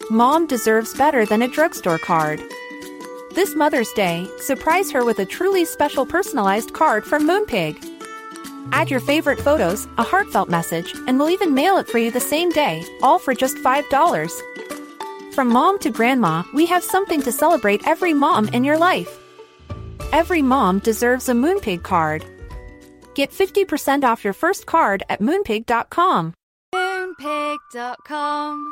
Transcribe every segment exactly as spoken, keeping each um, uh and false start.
Mom deserves better than a drugstore card. This Mother's Day, surprise her with a truly special personalized card from Moonpig. Add your favorite photos, a heartfelt message, and we'll even mail it for you the same day, all for just five dollars. From mom to grandma, we have something to celebrate every mom in your life. Every mom deserves a Moonpig card. Get fifty percent off your first card at moonpig dot com. moonpig dot com.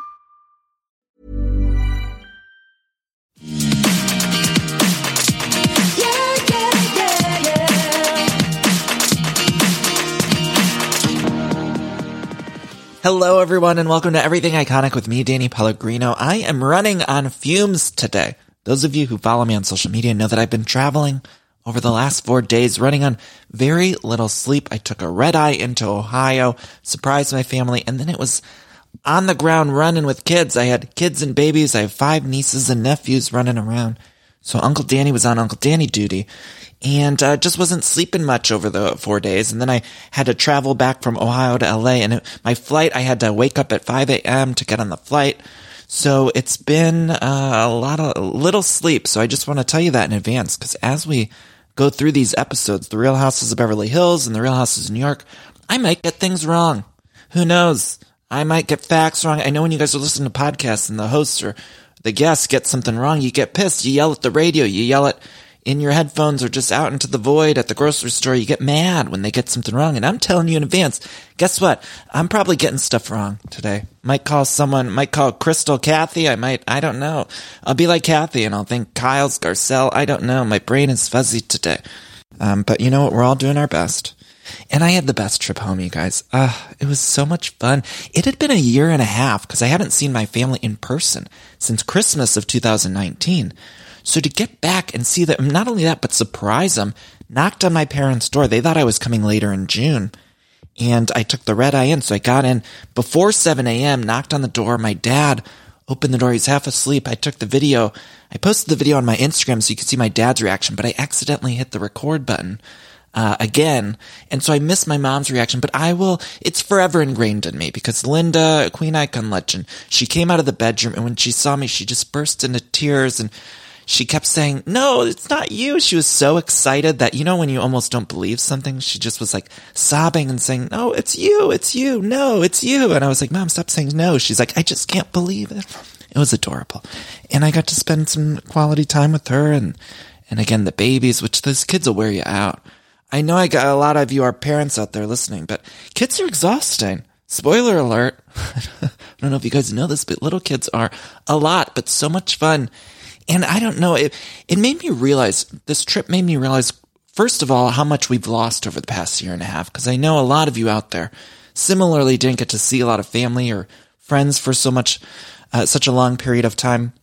Hello, everyone, and welcome to Everything Iconic with me, Danny Pellegrino. I am running on fumes today. Those of you who follow me on social media know that I've been traveling over the last four days, running on very little sleep. I took a red eye into Ohio, surprised my family, and then it was on the ground running with kids. I had kids and babies. I have five nieces and nephews running around. So Uncle Danny was on Uncle Danny duty, and uh, just wasn't sleeping much over the four days. And then I had to travel back from Ohio to L A, and it, my flight, I had to wake up at five a.m. to get on the flight. So it's been uh, a lot of little sleep. So I just want to tell you that in advance, because as we go through these episodes, The Real Houses of Beverly Hills and The Real Houses of New York, I might get things wrong. Who knows? I might get facts wrong. I know when you guys are listening to podcasts and the hosts or the guests get something wrong, you get pissed. You yell at the radio. You yell it in your headphones or just out into the void at the grocery store. You get mad when they get something wrong. And I'm telling you in advance, guess what? I'm probably getting stuff wrong today. Might call someone, might call Crystal Kathy. I might, I don't know. I'll be like Kathy and I'll think Kyle's Garcelle. I don't know. My brain is fuzzy today. Um, but you know what? We're all doing our best. And I had the best trip home, you guys. Uh, it was so much fun. It had been a year and a half because I hadn't seen my family in person since Christmas of two thousand nineteen. So to get back and see them, not only that, but surprise them, knocked on my parents' door. They thought I was coming later in June. And I took the red eye in. So I got in before seven a.m., knocked on the door. My dad opened the door. He's half asleep. I took the video. I posted the video on my Instagram so you could see my dad's reaction, but I accidentally hit the record button. Uh, again. And so I missed my mom's reaction, but I will, it's forever ingrained in me because Linda, Queen Icon legend, she came out of the bedroom and when she saw me, she just burst into tears and she kept saying, no, it's not you. She was so excited that, you know, when you almost don't believe something, she just was like sobbing and saying, no, it's you. It's you. No, it's you. And I was like, Mom, stop saying no. She's like, I just can't believe it. It was adorable. And I got to spend some quality time with her and, and again, the babies, which those kids will wear you out. I know I got a lot of you are parents out there listening, but kids are exhausting. Spoiler alert. I don't know if you guys know this, but little kids are a lot, but so much fun. And I don't know, it, it made me realize, this trip made me realize, first of all, how much we've lost over the past year and a half, because I know a lot of you out there similarly didn't get to see a lot of family or friends for so much, uh, such a long period of time.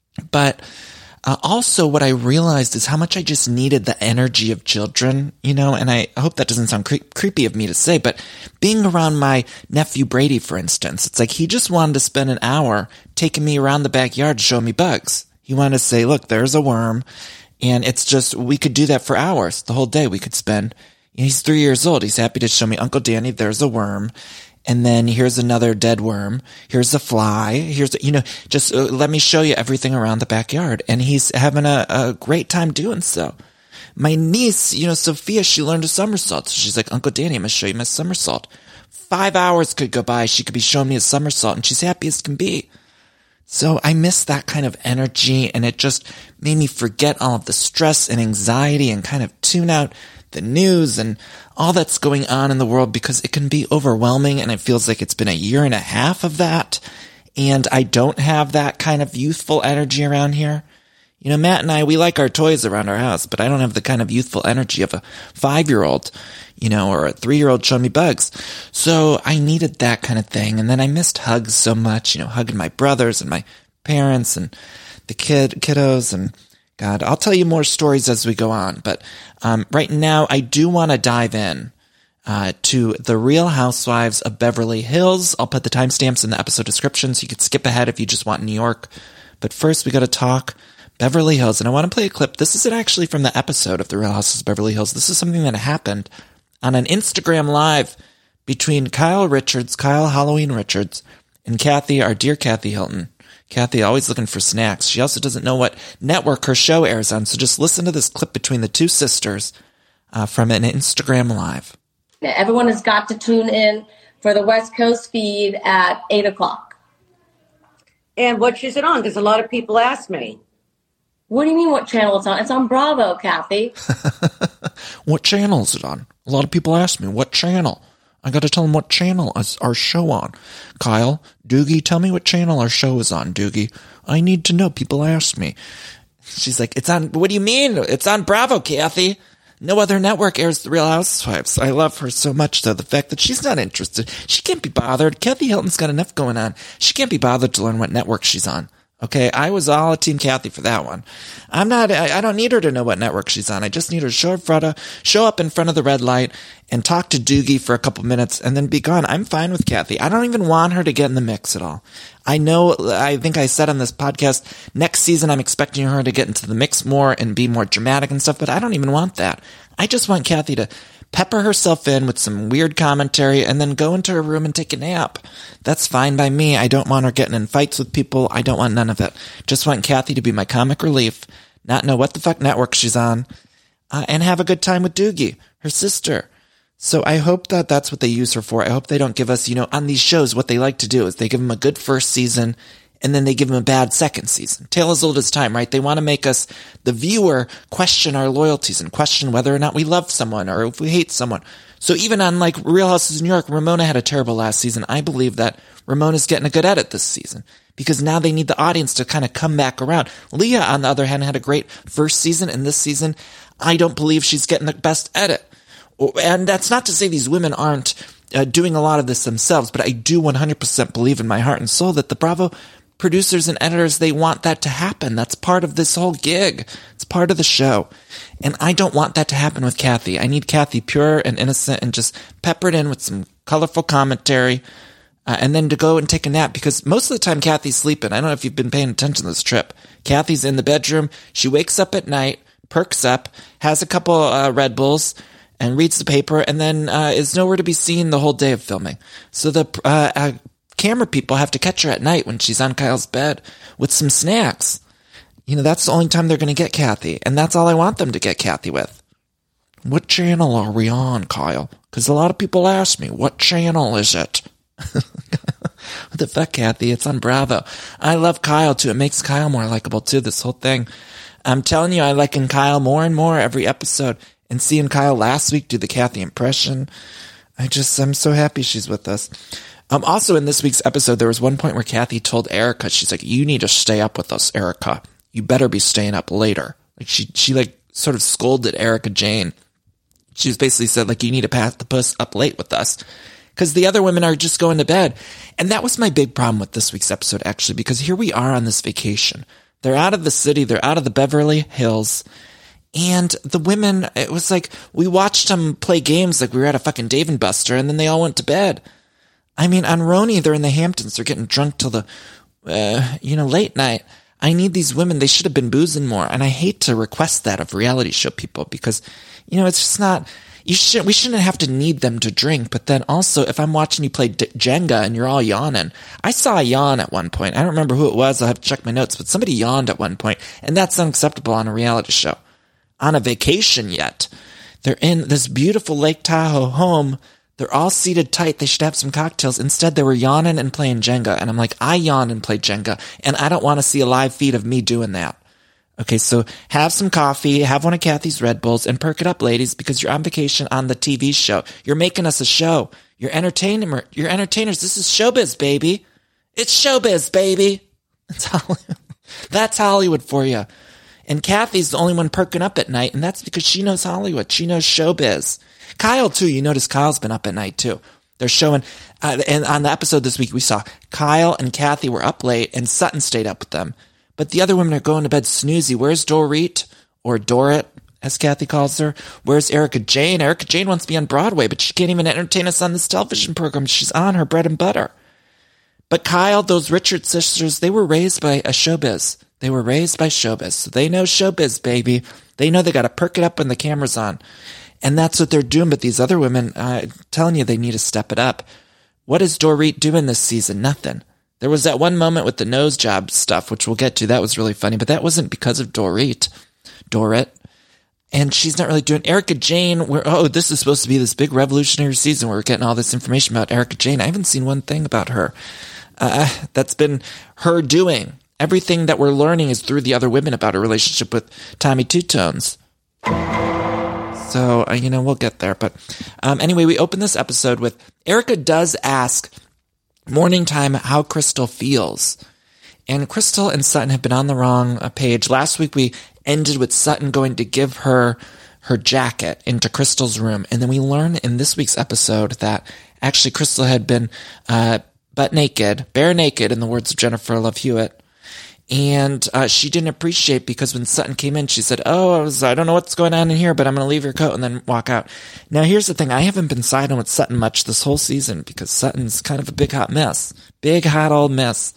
But Uh, also, what I realized is how much I just needed the energy of children, you know, and I hope that doesn't sound cre- creepy of me to say, but being around my nephew Brady, for instance, it's like he just wanted to spend an hour taking me around the backyard showing me bugs. He wanted to say, look, there's a worm, and it's just, we could do that for hours, the whole day we could spend. You know, he's three years old. He's happy to show me, Uncle Danny, there's a worm. And then here's another dead worm. Here's a fly. Here's, you know, just uh, let me show you everything around the backyard. And he's having a, a great time doing so. My niece, you know, Sophia, she learned a somersault. So she's like, Uncle Danny, I'm going to show you my somersault. Five hours could go by. She could be showing me a somersault and she's happy as can be. So I miss that kind of energy and it just made me forget all of the stress and anxiety and kind of tune out the news and all that's going on in the world because it can be overwhelming and it feels like it's been a year and a half of that. And I don't have that kind of youthful energy around here. You know, Matt and I, we like our toys around our house, but I don't have the kind of youthful energy of a five-year-old, you know, or a three-year-old showing me bugs. So I needed that kind of thing. And then I missed hugs so much, you know, hugging my brothers and my parents and the kid kiddos and God, I'll tell you more stories as we go on, but um, right now I do want to dive in uh, to The Real Housewives of Beverly Hills. I'll put the timestamps in the episode description so you could skip ahead if you just want New York. But first we got to talk Beverly Hills, and I want to play a clip. This isn't actually from the episode of The Real Houses of Beverly Hills. This is something that happened on an Instagram Live between Kyle Richards, Kyle Halloween Richards, and Kathy, our dear Kathy Hilton. Kathy always looking for snacks. She also doesn't know what network her show airs on. So just listen to this clip between the two sisters uh, from an Instagram Live. Everyone has got to tune in for the West Coast feed at eight o'clock. And what is it on? Because a lot of people ask me. What do you mean what channel it's on? It's on Bravo, Kathy. What channel is it on? A lot of people ask me, what channel? I got to tell them what channel is our show on. Kyle, Doogie, tell me what channel our show is on, Doogie. I need to know. People ask me. She's like, it's on, what do you mean? It's on Bravo, Kathy. No other network airs The Real Housewives. I love her so much, though. The fact that she's not interested. She can't be bothered. Kathy Hilton's got enough going on. She can't be bothered to learn what network she's on. Okay, I was all Team Kathy for that one. I'm not, I, I don't need her to know what network she's on. I just need her to show, in front of, show up in front of the red light and talk to Doogie for a couple minutes and then be gone. I'm fine with Kathy. I don't even want her to get in the mix at all. I know, I think I said on this podcast, next season I'm expecting her to get into the mix more and be more dramatic and stuff, but I don't even want that. I just want Kathy to pepper herself in with some weird commentary and then go into her room and take a nap. That's fine by me. I don't want her getting in fights with people. I don't want none of it. Just want Kathy to be my comic relief, not know what the fuck network she's on, uh, and have a good time with Doogie, her sister. So I hope that that's what they use her for. I hope they don't give us, you know, on these shows, what they like to do is they give them a good first season and then they give them a bad second season. Tale as old as time, right? They want to make us, the viewer, question our loyalties and question whether or not we love someone or if we hate someone. So even on like Real Houses of New York, Ramona had a terrible last season. I believe that Ramona's getting a good edit this season because now they need the audience to kind of come back around. Leah, on the other hand, had a great first season, and this season, I don't believe she's getting the best edit. And that's not to say these women aren't uh, doing a lot of this themselves, but I do one hundred percent believe in my heart and soul that the Bravo producers and editors, they want that to happen. That's part of this whole gig. It's part of the show. And I don't want that to happen with Kathy. I need Kathy pure and innocent and just peppered in with some colorful commentary uh, and then to go and take a nap because most of the time Kathy's sleeping. I don't know if you've been paying attention to this trip. Kathy's in the bedroom. She wakes up at night, perks up, has a couple uh, Red Bulls, and reads the paper, and then uh, is nowhere to be seen the whole day of filming. So the uh, uh, camera people have to catch her at night when she's on Kyle's bed with some snacks. You know, that's the only time they're going to get Kathy, and that's all I want them to get Kathy with. What channel are we on, Kyle? Because a lot of people ask me, what channel is it? What the fuck, Kathy? It's on Bravo. I love Kyle, too. It makes Kyle more likable, too, this whole thing. I'm telling you, I liken Kyle more and more every episode. And seeing Kyle last week do the Kathy impression, I just, I'm so happy she's with us. Um, also in this week's episode, there was one point where Kathy told Erica, she's like, you need to stay up with us, Erica. You better be staying up later. Like she, she like sort of scolded Erica Jane. She was basically said like, you need to pass the puss up late with us because the other women are just going to bed. And that was my big problem with this week's episode, actually, because here we are on this vacation. They're out of the city. They're out of the Beverly Hills. And the women, it was like, we watched them play games like we were at a fucking Dave and Buster, and then they all went to bed. I mean, on Roni, they're in the Hamptons. They're getting drunk till the, uh, you know, late night. I need these women. They should have been boozing more. And I hate to request that of reality show people because, you know, it's just not, you should, we shouldn't have to need them to drink. But then also, if I'm watching you play D- Jenga and you're all yawning, I saw a yawn at one point. I don't remember who it was. I'll have to check my notes, but somebody yawned at one point, and that's unacceptable on a reality show. On a vacation yet. They're in this beautiful Lake Tahoe home. They're all seated tight. They should have some cocktails. Instead, they were yawning and playing Jenga. And I'm like, I yawn and play Jenga, and I don't want to see a live feed of me doing that. Okay, so have some coffee, have one of Kathy's Red Bulls, and perk it up, ladies, because you're on vacation on the T V show. You're making us a show. You're entertainer. You're entertainers. This is showbiz, baby. It's showbiz, baby. That's Hollywood. That's Hollywood for you. And Kathy's the only one perking up at night, and that's because she knows Hollywood. She knows showbiz. Kyle, too. You notice Kyle's been up at night, too. They're showing, uh, and on the episode this week, we saw Kyle and Kathy were up late, and Sutton stayed up with them. But the other women are going to bed snoozy. Where's Dorit? Or Dorit, as Kathy calls her. Where's Erica Jane? Erica Jane wants to be on Broadway, but she can't even entertain us on this television program. She's on her bread and butter. But Kyle, those Richards sisters, they were raised by a showbiz. They were raised by showbiz. So they know showbiz, baby. They know they got to perk it up when the camera's on. And that's what they're doing. But these other women, uh, I'm telling you, they need to step it up. What is Dorit doing this season? Nothing. There was that one moment with the nose job stuff, which we'll get to. That was really funny, but that wasn't because of Dorit. Dorit. And she's not really doing Erika Jayne. We're, oh, this is supposed to be this big revolutionary season where we're getting all this information about Erika Jayne. I haven't seen one thing about her. Uh, that's been her doing. Everything that we're learning is through the other women about her relationship with Tommy Two Tones. So, uh, you know, we'll get there. But um, anyway, we open this episode with Erika does ask Morning Time how Crystal feels. And Crystal and Sutton have been on the wrong page. Last week we ended with Sutton going to give her her jacket into Crystal's room. And then we learn in this week's episode that actually Crystal had been uh, butt naked, bare naked, in the words of Jennifer Love Hewitt. And uh, she didn't appreciate because when Sutton came in, she said, oh, I, was, I don't know what's going on in here, but I'm going to leave your coat and then walk out. Now, here's the thing. I haven't been siding with Sutton much this whole season because Sutton's kind of a big hot mess. Big hot old mess.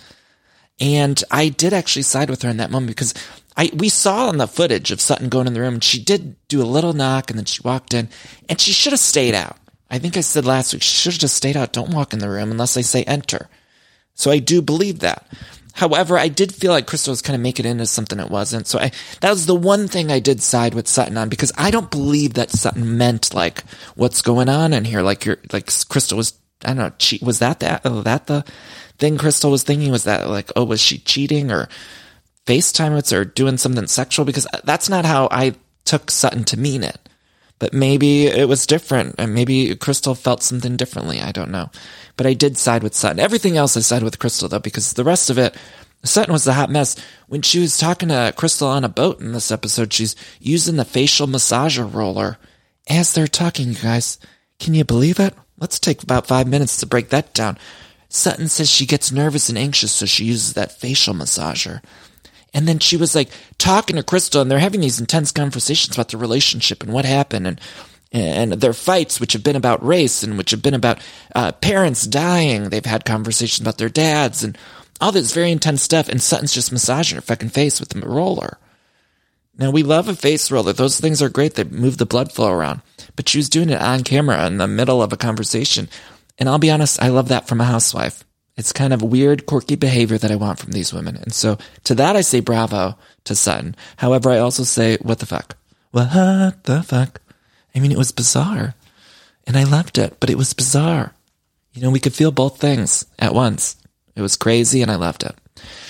And I did actually side with her in that moment because I we saw on the footage of Sutton going in the room, and she did do a little knock, and then she walked in, and she should have stayed out. I think I said last week, she should have just stayed out. Don't walk in the room unless I say enter. So I do believe that. However, I did feel like Crystal was kind of making it into something it wasn't. So I, that was the one thing I did side with Sutton on, because I don't believe that Sutton meant like what's going on in here. Like you're like Crystal was, I don't know, cheat. Was that that, oh, that the thing Crystal was thinking? Was that like, oh, was she cheating or FaceTime with or doing something sexual? Because that's not how I took Sutton to mean it. But maybe it was different, and maybe Crystal felt something differently. I don't know. But I did side with Sutton. Everything else I sided with Crystal, though, because the rest of it, Sutton was the hot mess. When she was talking to Crystal on a boat in this episode, she's using the facial massager roller as they're talking, you guys. Can you believe it? Let's take about five minutes to break that down. Sutton says she gets nervous and anxious, so she uses that facial massager. And then she was like talking to Crystal, and they're having these intense conversations about the relationship and what happened, and and their fights, which have been about race and which have been about uh, parents dying. They've had conversations about their dads and all this very intense stuff. And Sutton's just massaging her fucking face with the roller. Now, we love a face roller. Those things are great. They move the blood flow around. But she was doing it on camera in the middle of a conversation. And I'll be honest, I love that from a housewife. It's kind of weird, quirky behavior that I want from these women. And so to that, I say bravo to Sutton. However, I also say, what the fuck? What the fuck? I mean, it was bizarre. And I loved it, but it was bizarre. You know, we could feel both things at once. It was crazy, and I loved it.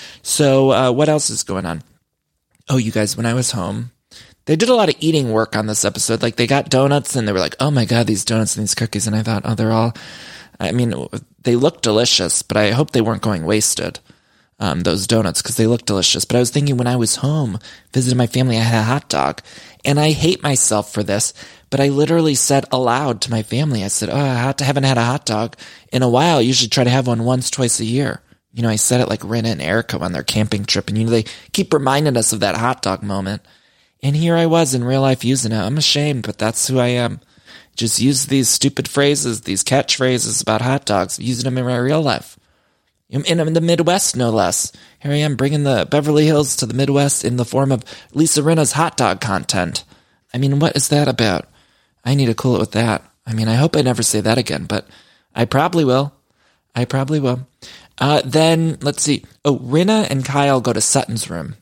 So uh, what else is going on? Oh, you guys, when I was home, they did a lot of eating work on this episode. Like, they got donuts, and they were like, oh, my God, these donuts and these cookies. And I thought, oh, they're all... I mean, they look delicious, but I hope they weren't going wasted, um, those donuts, because they look delicious. But I was thinking when I was home, visiting my family, I had a hot dog. And I hate myself for this, but I literally said aloud to my family, I said, oh, I haven't had a hot dog in a while. I usually try to have one once, twice a year. You know, I said it like Rinna and Erika on their camping trip, and, you know, they keep reminding us of that hot dog moment. And here I was in real life using it. I'm ashamed, but that's who I am. Just use these stupid phrases, these catchphrases about hot dogs, using them in my real life. In, in the Midwest, no less. Here I am bringing the Beverly Hills to the Midwest in the form of Lisa Rinna's hot dog content. I mean, what is that about? I need to cool it with that. I mean, I hope I never say that again, but I probably will. I probably will. Uh, then, let's see. Oh, Rinna and Kyle go to Sutton's room.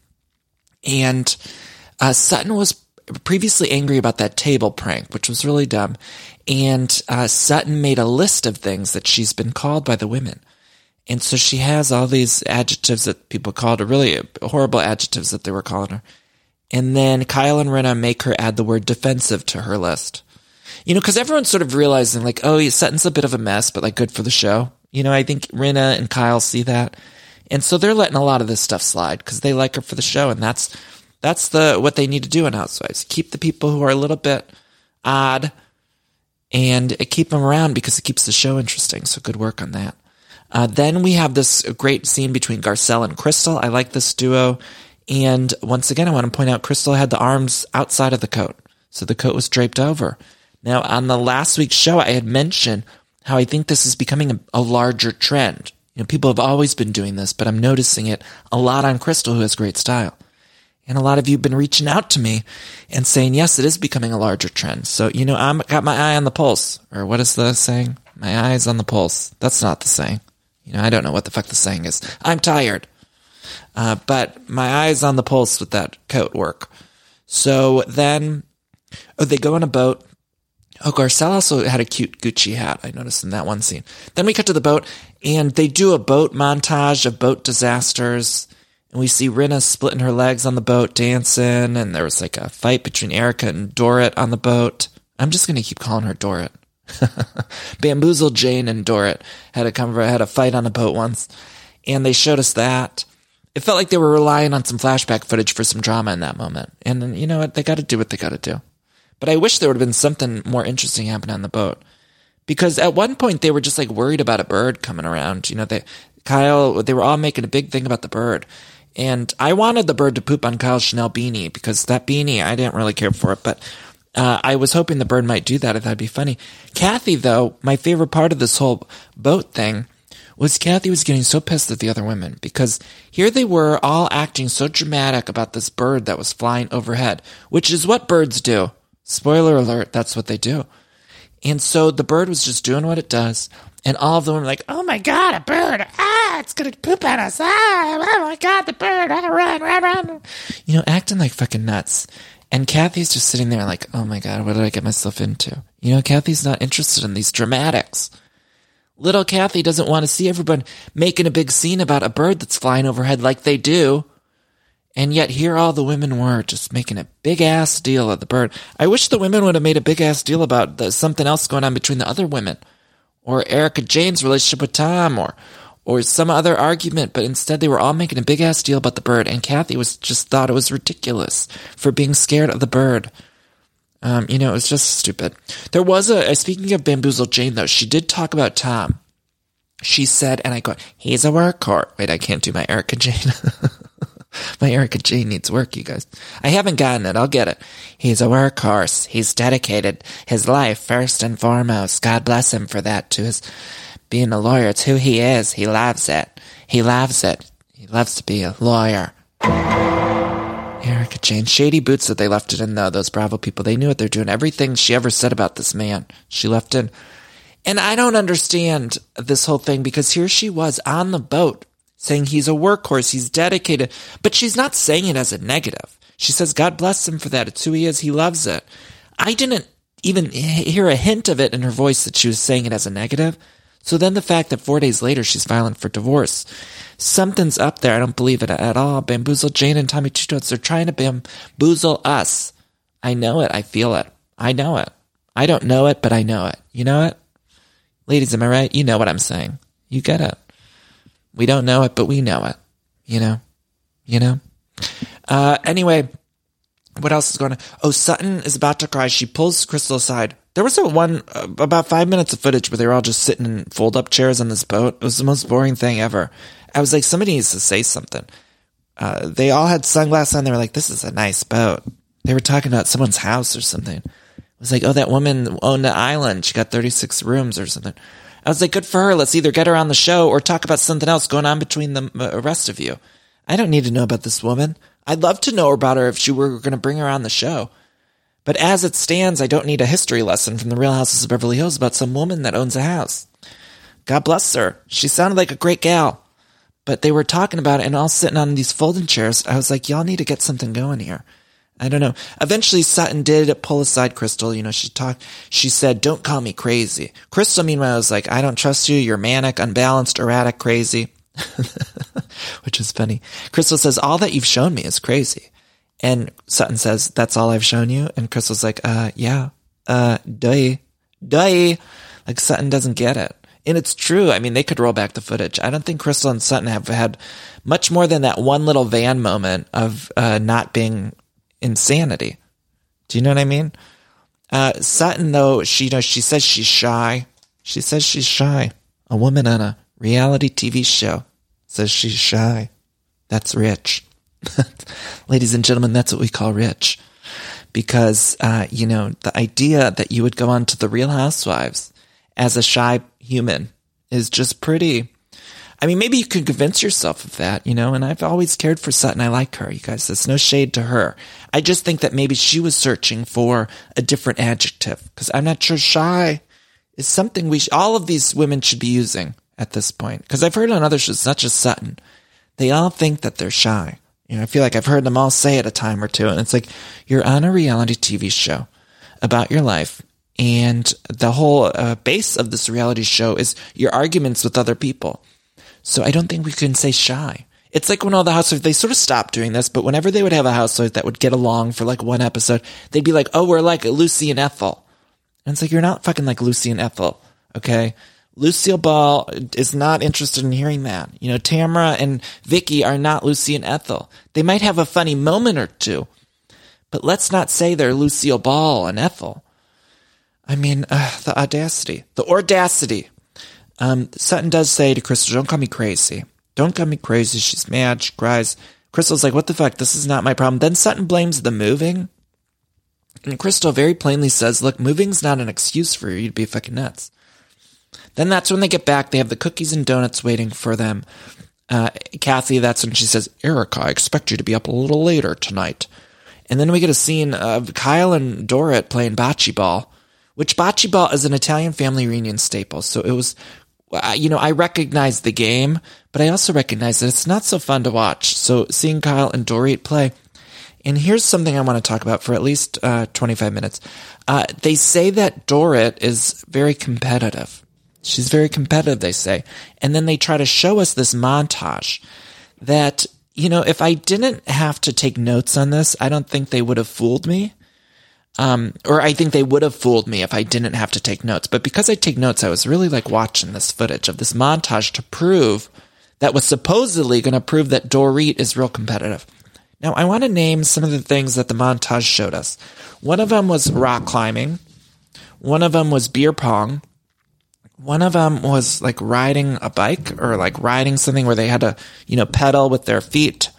And uh, Sutton was previously angry about that table prank, which was really dumb. And uh, Sutton made a list of things that she's been called by the women. And so she has all these adjectives that people called her, really horrible adjectives that they were calling her. And then Kyle and Rinna make her add the word defensive to her list. You know, because everyone's sort of realizing, like, oh, Sutton's a bit of a mess, but, like, good for the show. You know, I think Rinna and Kyle see that. And so they're letting a lot of this stuff slide because they like her for the show. And that's that's the what they need to do in Housewives. Keep the people who are a little bit odd and keep them around because it keeps the show interesting. So good work on that. Uh, then we have this great scene between Garcelle and Crystal. I like this duo. And once again, I want to point out Crystal had the arms outside of the coat. So the coat was draped over. Now, on the last week's show, I had mentioned how I think this is becoming a, a larger trend. You know, people have always been doing this, but I'm noticing it a lot on Crystal, who has great style. And a lot of you have been reaching out to me and saying, yes, it is becoming a larger trend. So, you know, I've got my eye on the pulse. Or what is the saying? My eye's on the pulse. That's not the saying. You know, I don't know what the fuck the saying is. I'm tired. Uh, but my eye's on the pulse with that coat work. So then, oh, they go on a boat. Oh, Garcelle also had a cute Gucci hat, I noticed in that one scene. Then we cut to the boat, and they do a boat montage of boat disasters. And we see Rinna splitting her legs on the boat, dancing, and there was like a fight between Erica and Dorit on the boat. I'm just going to keep calling her Dorit. Bamboozled Jane and Dorit had a, had a fight on a boat once, and they showed us that. It felt like they were relying on some flashback footage for some drama in that moment. And you know what? They got to do what they got to do. But I wish there would have been something more interesting happening on the boat. Because at one point they were just like worried about a bird coming around. You know, they, Kyle, they were all making a big thing about the bird. And I wanted the bird to poop on Kyle Chanel beanie, because that beanie, I didn't really care for it. But uh, I was hoping the bird might do that. I thought it'd be funny. Kathy, though, my favorite part of this whole boat thing was Kathy was getting so pissed at the other women, because here they were all acting so dramatic about this bird that was flying overhead, which is what birds do. Spoiler alert, that's what they do. And so the bird was just doing what it does, and all of them were like, oh my God, a bird! Ah, it's gonna poop on us! Ah, oh my God, the bird! Ah, run, run, run! You know, acting like fucking nuts. And Kathy's just sitting there like, oh my God, what did I get myself into? You know, Kathy's not interested in these dramatics. Little Kathy doesn't want to see everyone making a big scene about a bird that's flying overhead like they do. And yet here all the women were just making a big-ass deal of the bird. I wish the women would have made a big-ass deal about the, something else going on between the other women. Or Erica Jane's relationship with Tom, or or some other argument. But instead they were all making a big-ass deal about the bird. And Kathy was just thought it was ridiculous for being scared of the bird. Um, you know, it was just stupid. There was a, speaking of Bamboozled Jane, though, she did talk about Tom. She said, and I go, he's a workhorse. Wait, I can't do my Erica Jane. My Erica Jane needs work, you guys. I haven't gotten it. I'll get it. He's a workhorse. He's dedicated his life first and foremost. God bless him for that, to his being a lawyer. It's who he is. He loves it. He loves it. He loves to be a lawyer. Erica Jane. Shady boots that they left it in, though, those Bravo people. They knew what they're doing. Everything she ever said about this man, she left in. And I don't understand this whole thing, because here she was on the boat saying he's a workhorse, he's dedicated, but she's not saying it as a negative. She says, God bless him for that. It's who he is. He loves it. I didn't even hear a hint of it in her voice that she was saying it as a negative. So then the fact that four days later she's filing for divorce, something's up there. I don't believe it at all. Bamboozled Jane and Tommy Two Toes, they're trying to bamboozle us. I know it. I feel it. I know it. I don't know it, but I know it. You know it? Ladies, am I right? You know what I'm saying. You get it. We don't know it, but we know it. You know? You know? Uh, anyway, what else is going on? Oh, Sutton is about to cry. She pulls Crystal aside. There was a one, uh, about five minutes of footage where they were all just sitting in fold-up chairs on this boat. It was the most boring thing ever. I was like, somebody needs to say something. Uh, they all had sunglasses on. They were like, this is a nice boat. They were talking about someone's house or something. It was like, oh, that woman owned an island. She got thirty-six rooms or something. I was like, good for her. Let's either get her on the show or talk about something else going on between the uh, rest of you. I don't need to know about this woman. I'd love to know about her if she were going to bring her on the show. But as it stands, I don't need a history lesson from the Real Houses of Beverly Hills about some woman that owns a house. God bless her. She sounded like a great gal. But they were talking about it and all sitting on these folding chairs. I was like, y'all need to get something going here. I don't know. Eventually, Sutton did pull aside Crystal. You know, she talked, she said, don't call me crazy. Crystal, meanwhile, was like, I don't trust you. You're manic, unbalanced, erratic, crazy. Which is funny. Crystal says, all that you've shown me is crazy. And Sutton says, that's all I've shown you? And Crystal's like, uh, yeah, uh, duh, duh. Like, Sutton doesn't get it. And it's true. I mean, they could roll back the footage. I don't think Crystal and Sutton have had much more than that one little van moment of uh, not being insanity. Do you know what I mean? Uh, Sutton, though, she, you know, she says she's shy. She says she's shy. A woman on a reality T V show says she's shy. That's rich. Ladies and gentlemen, that's what we call rich. Because, uh, you know, the idea that you would go on to the Real Housewives as a shy human is just pretty. I mean, maybe you can convince yourself of that, you know, and I've always cared for Sutton. I like her, you guys. There's no shade to her. I just think that maybe she was searching for a different adjective, because I'm not sure shy is something we, sh- all of these women should be using at this point. Because I've heard on other shows, not just Sutton, they all think that they're shy. You know, I feel like I've heard them all say it a time or two. And it's like, you're on a reality T V show about your life. And the whole uh, base of this reality show is your arguments with other people. So I don't think we can say shy. It's like when all the housewives, they sort of stopped doing this, but whenever they would have a housewife that would get along for like one episode, they'd be like, oh, we're like Lucy and Ethel. And it's like, you're not fucking like Lucy and Ethel, okay? Lucille Ball is not interested in hearing that. You know, Tamara and Vicky are not Lucy and Ethel. They might have a funny moment or two, but let's not say they're Lucille Ball and Ethel. I mean, uh, the audacity, the audacity. Um, Sutton does say to Crystal, don't call me crazy. Don't call me crazy. She's mad. She cries. Crystal's like, what the fuck? This is not my problem. Then Sutton blames the moving. And Crystal very plainly says, look, moving's not an excuse for you to be fucking nuts. Then that's when they get back. They have the cookies and donuts waiting for them. Uh, Kathy, that's when she says, Erica, I expect you to be up a little later tonight. And then we get a scene of Kyle and Dorit playing bocce ball, which bocce ball is an Italian family reunion staple. So it was, you know, I recognize the game, but I also recognize that it's not so fun to watch. So seeing Kyle and Dorit play, and here's something I want to talk about for at least uh, twenty-five minutes. Uh, they say that Dorit is very competitive. She's very competitive, they say. And then they try to show us this montage that, you know, if I didn't have to take notes on this, I don't think they would have fooled me. Um, or I think they would have fooled me if I didn't have to take notes. But because I take notes, I was really like watching this footage of this montage to prove that was supposedly going to prove that Dorit is real competitive. Now, I want to name some of the things that the montage showed us. One of them was rock climbing. One of them was beer pong. One of them was like riding a bike or like riding something where they had to, you know, pedal with their feet.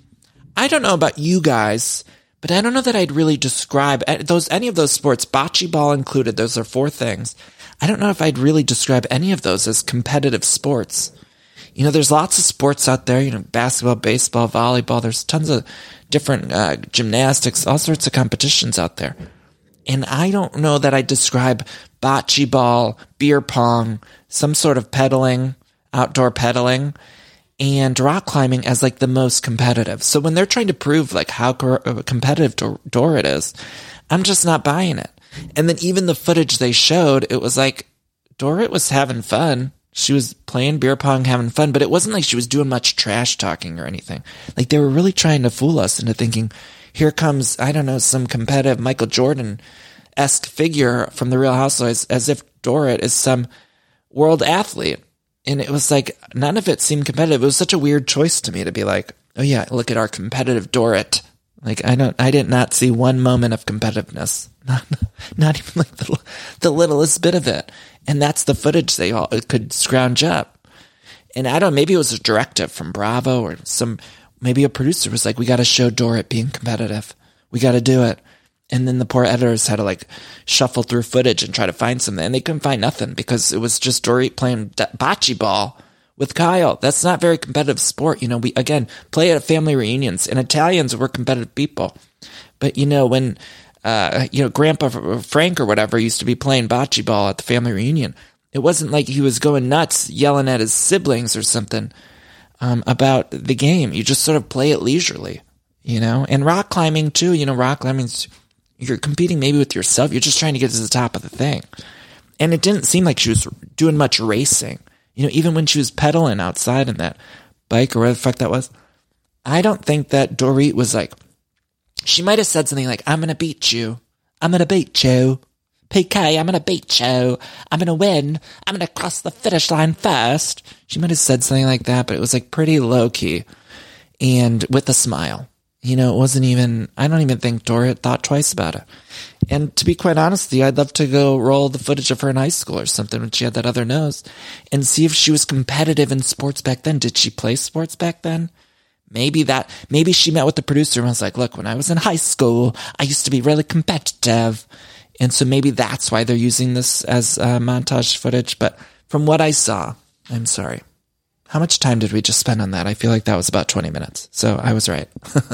I don't know about you guys, but I don't know that I'd really describe those, any of those sports, bocce ball included. Those are four things. I don't know if I'd really describe any of those as competitive sports. You know, there's lots of sports out there, you know, basketball, baseball, volleyball. There's tons of different uh, gymnastics, all sorts of competitions out there. And I don't know that I describe bocce ball, beer pong, some sort of pedaling, outdoor pedaling, and rock climbing as like the most competitive. So when they're trying to prove like how competitive Dorit is, I'm just not buying it. And then even the footage they showed, it was like Dorit was having fun. She was playing beer pong, having fun, but it wasn't like she was doing much trash talking or anything. Like they were really trying to fool us into thinking, here comes, I don't know, some competitive Michael Jordan-esque figure from the Real Housewives, as if Dorit is some world athlete. And it was like, none of it seemed competitive. It was such a weird choice to me to be like, oh yeah, look at our competitive Dorit. Like, I don't, I did not see one moment of competitiveness. Not, not even like the, the littlest bit of it. And that's the footage they all could scrounge up. And I don't know, maybe it was a directive from Bravo or some, maybe a producer was like, we got to show Dorit being competitive. We got to do it. And then the poor editors had to like shuffle through footage and try to find something. And they couldn't find nothing because it was just Dorit playing bocce ball with Kyle. That's not very competitive sport. You know, we, again, play at family reunions, and Italians were competitive people. But, you know, when, uh, you know, Grandpa Frank or whatever used to be playing bocce ball at the family reunion, it wasn't like he was going nuts yelling at his siblings or something um, about the game. You just sort of play it leisurely, you know? And rock climbing, too. You know, rock climbing's, you're competing maybe with yourself. You're just trying to get to the top of the thing. And it didn't seem like she was doing much racing. You know, even when she was pedaling outside in that bike or whatever the fuck that was, I don't think that Dorit was like, she might have said something like, I'm going to beat you. I'm going to beat you. P K, I'm going to beat you. I'm going to win. I'm going to cross the finish line first. She might have said something like that, but it was like pretty low key and with a smile. You know, it wasn't even, I don't even think Dorit thought twice about it. And to be quite honest with you, I'd love to go roll the footage of her in high school or something when she had that other nose and see if she was competitive in sports back then. Did she play sports back then? Maybe that, maybe she met with the producer and was like, look, when I was in high school, I used to be really competitive. And so maybe that's why they're using this as uh, montage footage. But from what I saw, I'm sorry. How much time did we just spend on that? I feel like that was about twenty minutes. So I was right.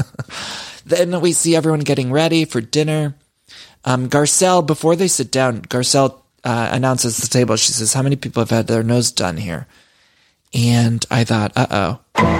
Then we see everyone getting ready for dinner. Um, Garcelle, before they sit down, Garcelle uh, announces the table. She says, how many people have had their nose done here? And I thought, uh-oh.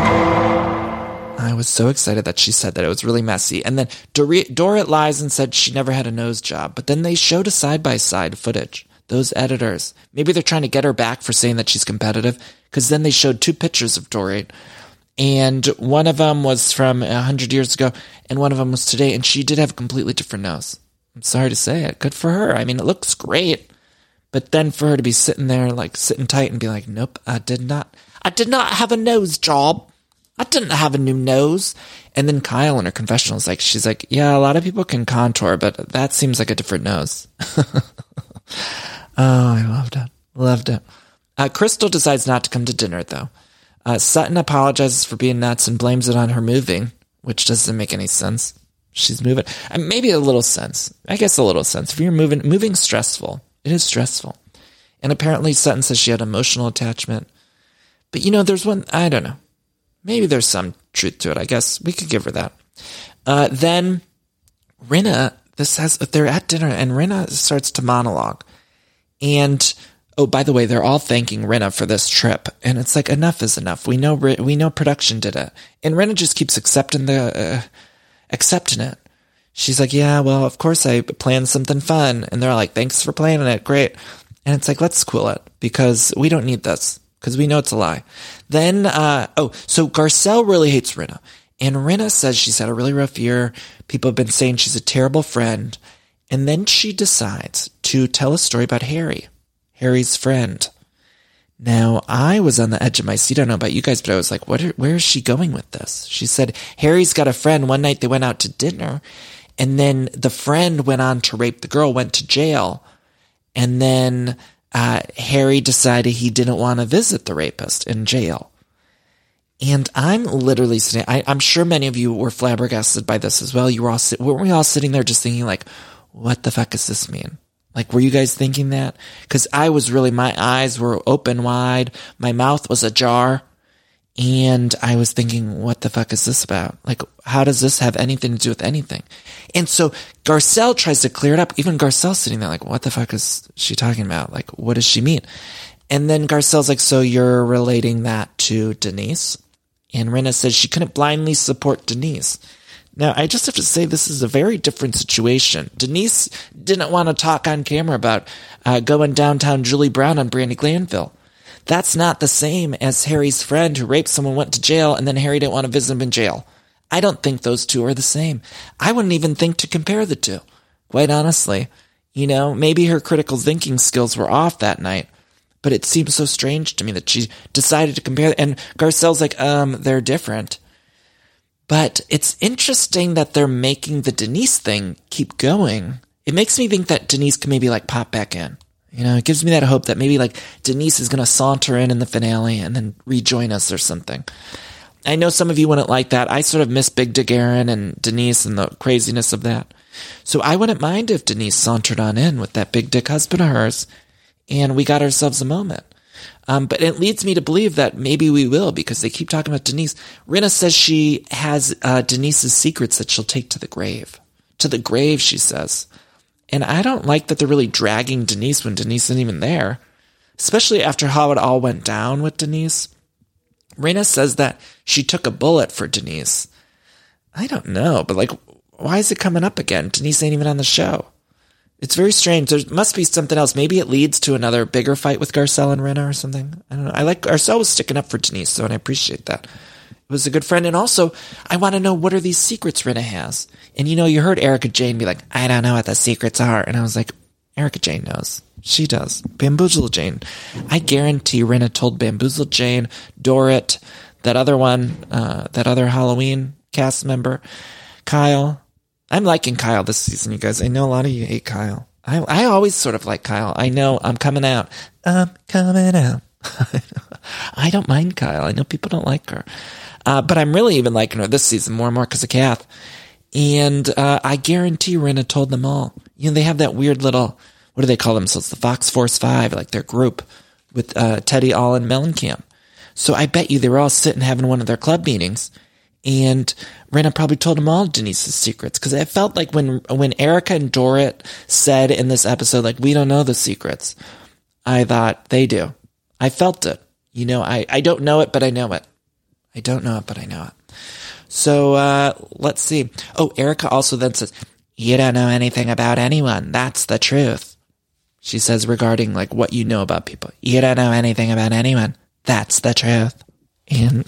I was so excited that she said that it was really messy. And then Dorit, Dorit lies and said she never had a nose job. But then they showed a side-by-side footage. Those editors. Maybe they're trying to get her back for saying that she's competitive. Because then they showed two pictures of Dorit. And one of them was from one hundred years ago. And one of them was today. And she did have a completely different nose. I'm sorry to say it. Good for her. I mean, it looks great. But then for her to be sitting there, like, sitting tight and be like, nope, I did not. I did not have a nose job. I didn't have a new nose. And then Kyle in her confessional is like, she's like, yeah, a lot of people can contour, but that seems like a different nose. Oh, I loved it. Loved it. Uh, Crystal decides not to come to dinner, though. Uh, Sutton apologizes for being nuts and blames it on her moving, which doesn't make any sense. She's moving. Uh, maybe a little sense. I guess a little sense. If you're moving, moving's stressful. It is stressful. And apparently Sutton says she had emotional attachment. But, you know, there's one, I don't know. Maybe there's some truth to it. I guess we could give her that. Uh, then Rinna, this has, they're at dinner and Rinna starts to monologue. And, oh, by the way, they're all thanking Rinna for this trip. And it's like, enough is enough. We know, we know production did it. And Rinna just keeps accepting the, uh, accepting it. She's like, yeah, well, of course I planned something fun. And they're like, thanks for planning it. Great. And it's like, let's cool it because we don't need this. Because we know it's a lie. Then, uh, oh, so Garcelle really hates Rinna. And Rinna says she's had a really rough year. People have been saying she's a terrible friend. And then she decides to tell a story about Harry, Harry's friend. Now, I was on the edge of my seat. I don't know about you guys, but I was like, what are, where is she going with this? She said, Harry's got a friend. One night they went out to dinner. And then the friend went on to rape the girl, went to jail. And then Uh, Harry decided he didn't want to visit the rapist in jail. And I'm literally sitting, I, I'm sure many of you were flabbergasted by this as well. You were all, weren't we all sitting there just thinking like, what the fuck does this mean? Like, were you guys thinking that? Because I was really, my eyes were open wide. My mouth was ajar. And I was thinking, what the fuck is this about? Like, how does this have anything to do with anything? And so Garcelle tries to clear it up. Even Garcelle's sitting there like, what the fuck is she talking about? Like, what does she mean? And then Garcelle's like, so you're relating that to Denise? And Rinna says she couldn't blindly support Denise. Now, I just have to say this is a very different situation. Denise didn't want to talk on camera about uh, going downtown Julie Brown on Brandi Glanville. That's not the same as Harry's friend who raped someone, went to jail, and then Harry didn't want to visit him in jail. I don't think those two are the same. I wouldn't even think to compare the two, quite honestly. You know, maybe her critical thinking skills were off that night, but it seems so strange to me that she decided to compare. And Garcelle's like, um, they're different. But it's interesting that they're making the Denise thing keep going. It makes me think that Denise can maybe like pop back in. You know, it gives me that hope that maybe like Denise is going to saunter in in the finale and then rejoin us or something. I know some of you wouldn't like that. I sort of miss Big Dick Aaron and Denise and the craziness of that. So I wouldn't mind if Denise sauntered on in with that big dick husband of hers and we got ourselves a moment. Um, but it leads me to believe that maybe we will because they keep talking about Denise. Rinna says she has uh, Denise's secrets that she'll take to the grave. To the grave, she says. And I don't like that they're really dragging Denise when Denise isn't even there, especially after how it all went down with Denise. Rinna says that she took a bullet for Denise. I don't know, but like, why is it coming up again? Denise ain't even on the show. It's very strange. There must be something else. Maybe it leads to another bigger fight with Garcelle and Rinna or something. I don't know. I like Garcelle was sticking up for Denise, so and I appreciate that. It was a good friend. And also, I want to know, what are these secrets Rinna has? And, you know, you heard Erika Jayne be like, I don't know what the secrets are. And I was like, Erika Jayne knows. She does. Bamboozle Jane. I guarantee Rinna told Bamboozle Jane, Dorit, that other one, uh, that other Halloween cast member, Kyle. I'm liking Kyle this season, you guys. I know a lot of you hate Kyle. I, I always sort of like Kyle. I know I'm coming out. I'm coming out. I don't mind Kyle. I know people don't like her. Uh, but I'm really even liking her this season more and more because of Kath. And uh, I guarantee Rinna told them all. You know, they have that weird little, what do they call themselves? The Fox Force Five, like their group with uh, Teddy, All, and Mellencamp. So I bet you they were all sitting having one of their club meetings. And Rinna probably told them all Denise's secrets. Because it felt like when, when Erika and Dorit said in this episode, like, we don't know the secrets, I thought they do. I felt it. You know, I, I don't know it, but I know it. I don't know it, but I know it. So, uh, let's see. Oh, Erica also then says, you don't know anything about anyone. That's the truth. She says regarding like what you know about people. You don't know anything about anyone. That's the truth. And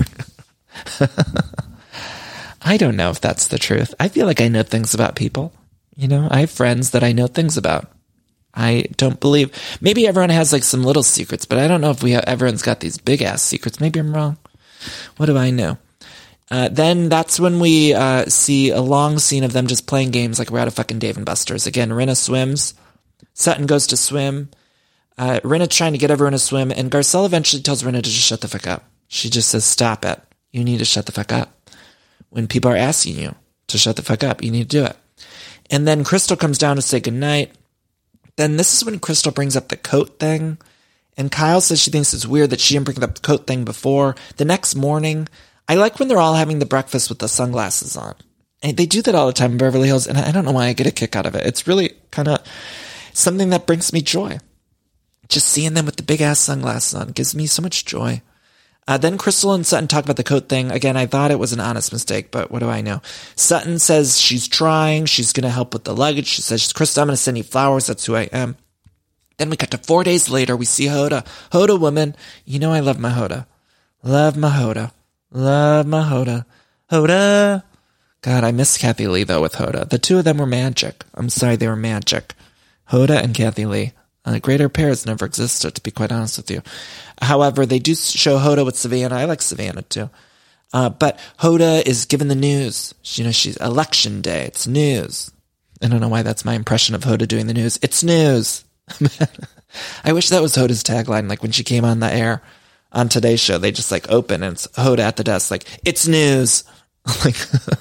I don't know if that's the truth. I feel like I know things about people. You know, I have friends that I know things about. I don't believe, maybe everyone has like some little secrets, but I don't know if we have, everyone's got these big ass secrets. Maybe I'm wrong. What do I know? Uh, then that's when we uh, see a long scene of them just playing games like we're out of fucking Dave and Buster's. Again, Rinna swims. Sutton goes to swim. Uh, Rinna trying to get everyone to swim, and Garcelle eventually tells Rinna to just shut the fuck up. She just says, stop it. You need to shut the fuck up. When people are asking you to shut the fuck up, you need to do it. And then Crystal comes down to say goodnight. Then this is when Crystal brings up the coat thing. And Kyle says she thinks it's weird that she didn't bring up the coat thing before. The next morning, I like when they're all having the breakfast with the sunglasses on. And they do that all the time in Beverly Hills, and I don't know why I get a kick out of it. It's really kind of something that brings me joy. Just seeing them with the big-ass sunglasses on gives me so much joy. Uh, then Crystal and Sutton talk about the coat thing. Again, I thought it was an honest mistake, but what do I know? Sutton says she's trying. She's going to help with the luggage. She says, Crystal, I'm going to send you flowers. That's who I am. Then we cut to four days later. We see Hoda. Hoda woman. You know I love my Hoda. Love my Hoda. Love my Hoda. Hoda. God, I miss Kathy Lee, though, with Hoda. The two of them were magic. I'm sorry, they were magic. Hoda and Kathy Lee. A greater pair has never existed, to be quite honest with you. However, they do show Hoda with Savannah. I like Savannah, too. Uh, but Hoda is given the news. You know, she's election day. It's news. I don't know why that's my impression of Hoda doing the news. It's news. I wish that was Hoda's tagline. Like when she came on the air on Today's Show, they just like open and it's Hoda at the desk. Like, it's news. Like,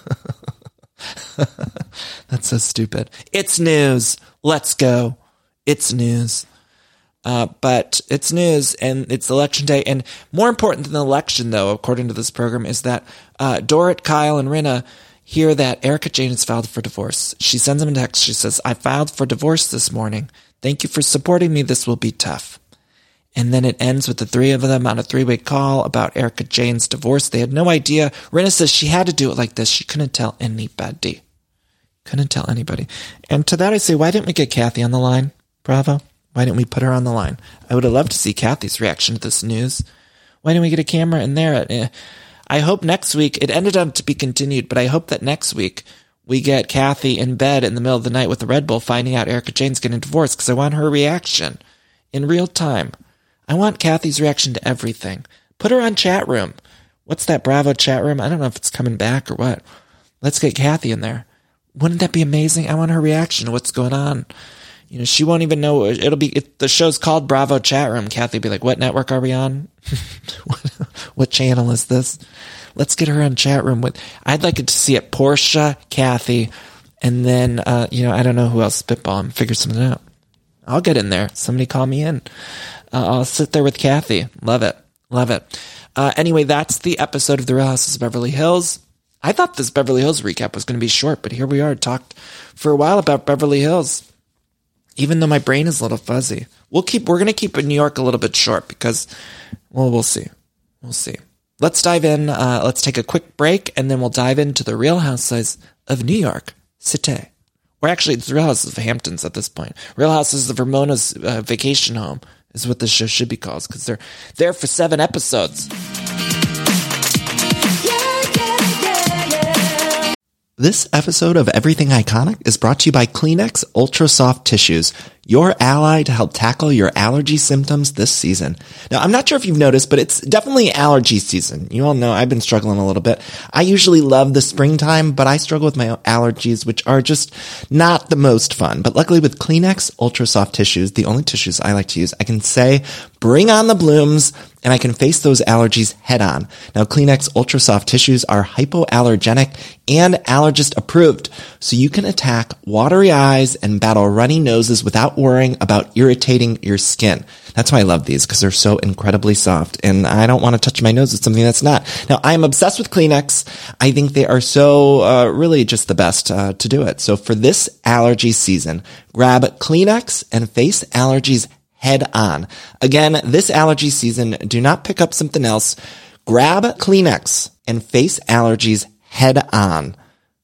that's so stupid. It's news. Let's go. It's news. Uh, but it's news and it's election day. And more important than the election, though, according to this program, is that uh, Dorit, Kyle, and Rinna hear that Erika Jayne has filed for divorce. She sends them a text. She says, I filed for divorce this morning. Thank you for supporting me. This will be tough. And then it ends with the three of them on a three-way call about Erika Jayne's divorce. They had no idea. Rinna says she had to do it like this. She couldn't tell anybody. Couldn't tell anybody. And to that I say, why didn't we get Kathy on the line? Bravo. Why didn't we put her on the line? I would have loved to see Kathy's reaction to this news. Why didn't we get a camera in there? I hope next week, it ended up to be continued, but I hope that next week we get Kathy in bed in the middle of the night with a Red Bull finding out Erika Jayne's getting divorced because I want her reaction in real time. I want Kathy's reaction to everything. Put her on chat room. What's that Bravo chat room? I don't know if it's coming back or what. Let's get Kathy in there. Wouldn't that be amazing? I want her reaction to what's going on. You know, she won't even know. It'll be, it, the show's called Bravo Chat Room. Kathy will be like, what network are we on? what, what channel is this? Let's get her on chat room with, I'd like it to see it. Portia, Kathy, and then, uh, you know, I don't know who else spitball and figure something out. I'll get in there. Somebody call me in. Uh, I'll sit there with Kathy. Love it. Love it. Uh, anyway, that's the episode of The Real Houses of Beverly Hills. I thought this Beverly Hills recap was going to be short, but here we are, talked for a while about Beverly Hills. Even though my brain is a little fuzzy. We'll keep, we're going to keep New York a little bit short because, well, we'll see. We'll see. Let's dive in. Uh, let's take a quick break and then we'll dive into the Real Housewives of New York City. Or actually, it's the Real Houses of Hamptons at this point. Real Houses of Ramona's uh, vacation home is what this show should be called because they're there for seven episodes. This episode of Everything Iconic is brought to you by Kleenex Ultra Soft Tissues, your ally to help tackle your allergy symptoms this season. Now, I'm not sure if you've noticed, but it's definitely allergy season. You all know I've been struggling a little bit. I usually love the springtime, but I struggle with my allergies, which are just not the most fun. But luckily with Kleenex Ultra Soft Tissues, the only tissues I like to use, I can say, bring on the blooms, and I can face those allergies head on. Now, Kleenex Ultra Soft Tissues are hypoallergenic and allergist approved, so you can attack watery eyes and battle runny noses without worrying about irritating your skin. That's why I love these, because they're so incredibly soft, and I don't want to touch my nose with something that's not. Now, I'm obsessed with Kleenex. I think they are so uh, really just the best uh, to do it. So for this allergy season, grab Kleenex and face allergies head on. Again, this allergy season, do not pick up something else. Grab Kleenex and face allergies head on.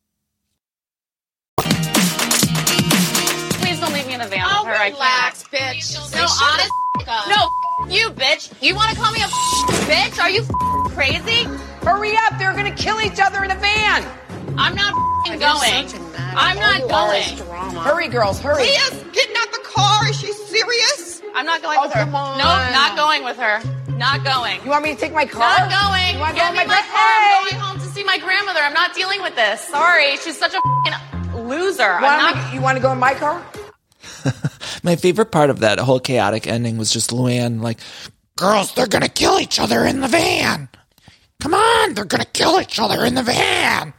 Please don't leave me in a van Oh, with her. relax, I can't. bitch. No, honest. No, you bitch. You want to call me a bitch? Are you crazy? Hurry up, they're gonna kill each other in a van. I'm not going. I'm not going. Hurry, girls, hurry. Leah's getting out the car. Is she serious? I'm not going Oh, with her. come on. No, not going with her. Not going. You want me to take my car? Not going. You want to go Give in me my, my car? car. Hey. I'm going home to see my grandmother. I'm not dealing with this. Sorry, she's such a f***ing loser. You I'm want, not. me, you want to go in my car? My favorite part of that whole chaotic ending was just Luann like, girls, they're going to kill each other in the van. Come on, they're going to kill each other in the van.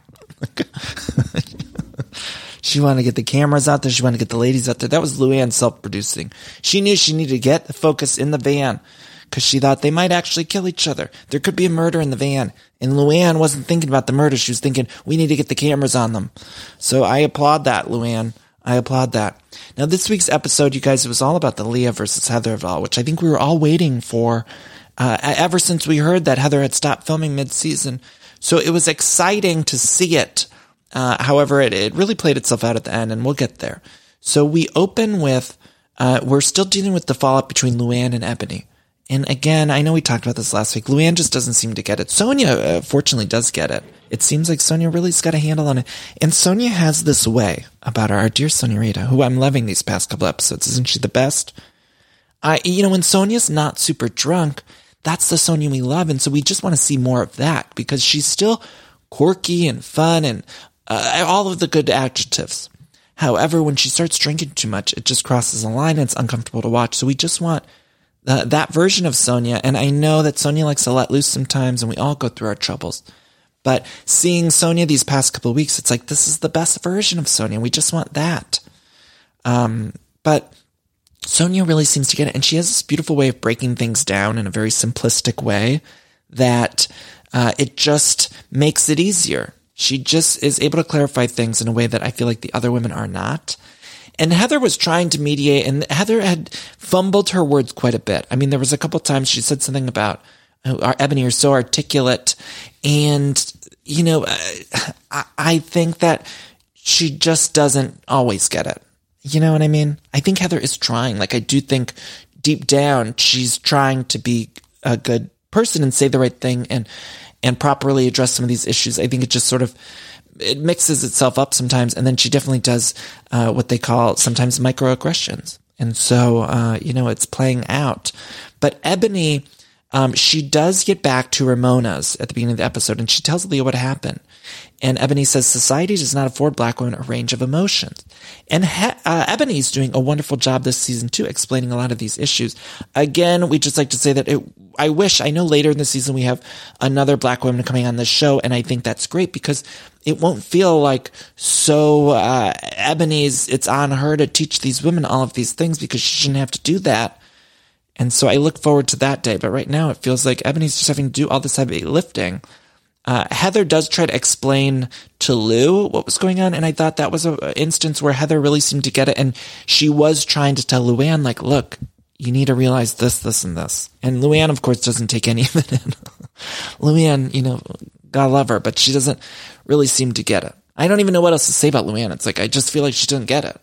She wanted to get the cameras out there. She wanted to get the ladies out there. That was Luann self-producing. She knew she needed to get the focus in the van because she thought they might actually kill each other. There could be a murder in the van. And Luann wasn't thinking about the murder. She was thinking, we need to get the cameras on them. So I applaud that, Luann. I applaud that. Now, this week's episode, you guys, it was all about the Leah versus Heather of it all, which I think we were all waiting for uh, ever since we heard that Heather had stopped filming mid-season. So it was exciting to see it. Uh, however, it, it really played itself out at the end, and we'll get there. So we open with, uh, we're still dealing with the fallout between Luann and Ebony. And again, I know we talked about this last week. Luann just doesn't seem to get it. Sonia, uh, fortunately, does get it. It seems like Sonia really's got a handle on it. And Sonia has this way about her, our dear Sonia Rita, who I'm loving these past couple episodes. Isn't she the best? I, you know, when Sonia's not super drunk, that's the Sonia we love. And so we just want to see more of that because she's still quirky and fun and uh, all of the good adjectives. However, when she starts drinking too much, it just crosses a line and it's uncomfortable to watch. So we just want uh, that version of Sonia. And I know that Sonia likes to let loose sometimes and we all go through our troubles. But seeing Sonia these past couple of weeks, it's like, this is the best version of Sonia. We just want that. Um, but Sonia really seems to get it. And she has this beautiful way of breaking things down in a very simplistic way that uh, it just makes it easier. She just is able to clarify things in a way that I feel like the other women are not. And Heather was trying to mediate, and Heather had fumbled her words quite a bit. I mean, there was a couple times she said something about uh, Ebony are so articulate. And, you know, I, I think that she just doesn't always get it. You know what I mean? I think Heather is trying. Like, I do think deep down she's trying to be a good person and say the right thing and and properly address some of these issues. I think it just sort of, it mixes itself up sometimes. And then she definitely does uh, what they call sometimes microaggressions. And so, uh, you know, it's playing out. But Ebony, um, she does get back to Ramona's at the beginning of the episode, and she tells Leah what happened. And Ebony says, society does not afford black women a range of emotions. And he- uh, Ebony's doing a wonderful job this season, too, explaining a lot of these issues. Again, we just like to say that it, I wish, I know later in the season we have another black woman coming on this show, and I think that's great because it won't feel like so uh, Ebony's, it's on her to teach these women all of these things because she shouldn't have to do that. And so I look forward to that day. But right now it feels like Ebony's just having to do all this heavy lifting. Uh, Heather does try to explain to Lou what was going on, and I thought that was an instance where Heather really seemed to get it, and she was trying to tell Luann, like, look, you need to realize this, this, and this. And Luann, of course, doesn't take any of it in. Luann, you know, God love her, but she doesn't really seem to get it. I don't even know what else to say about Luann. It's like, I just feel like she doesn't get it.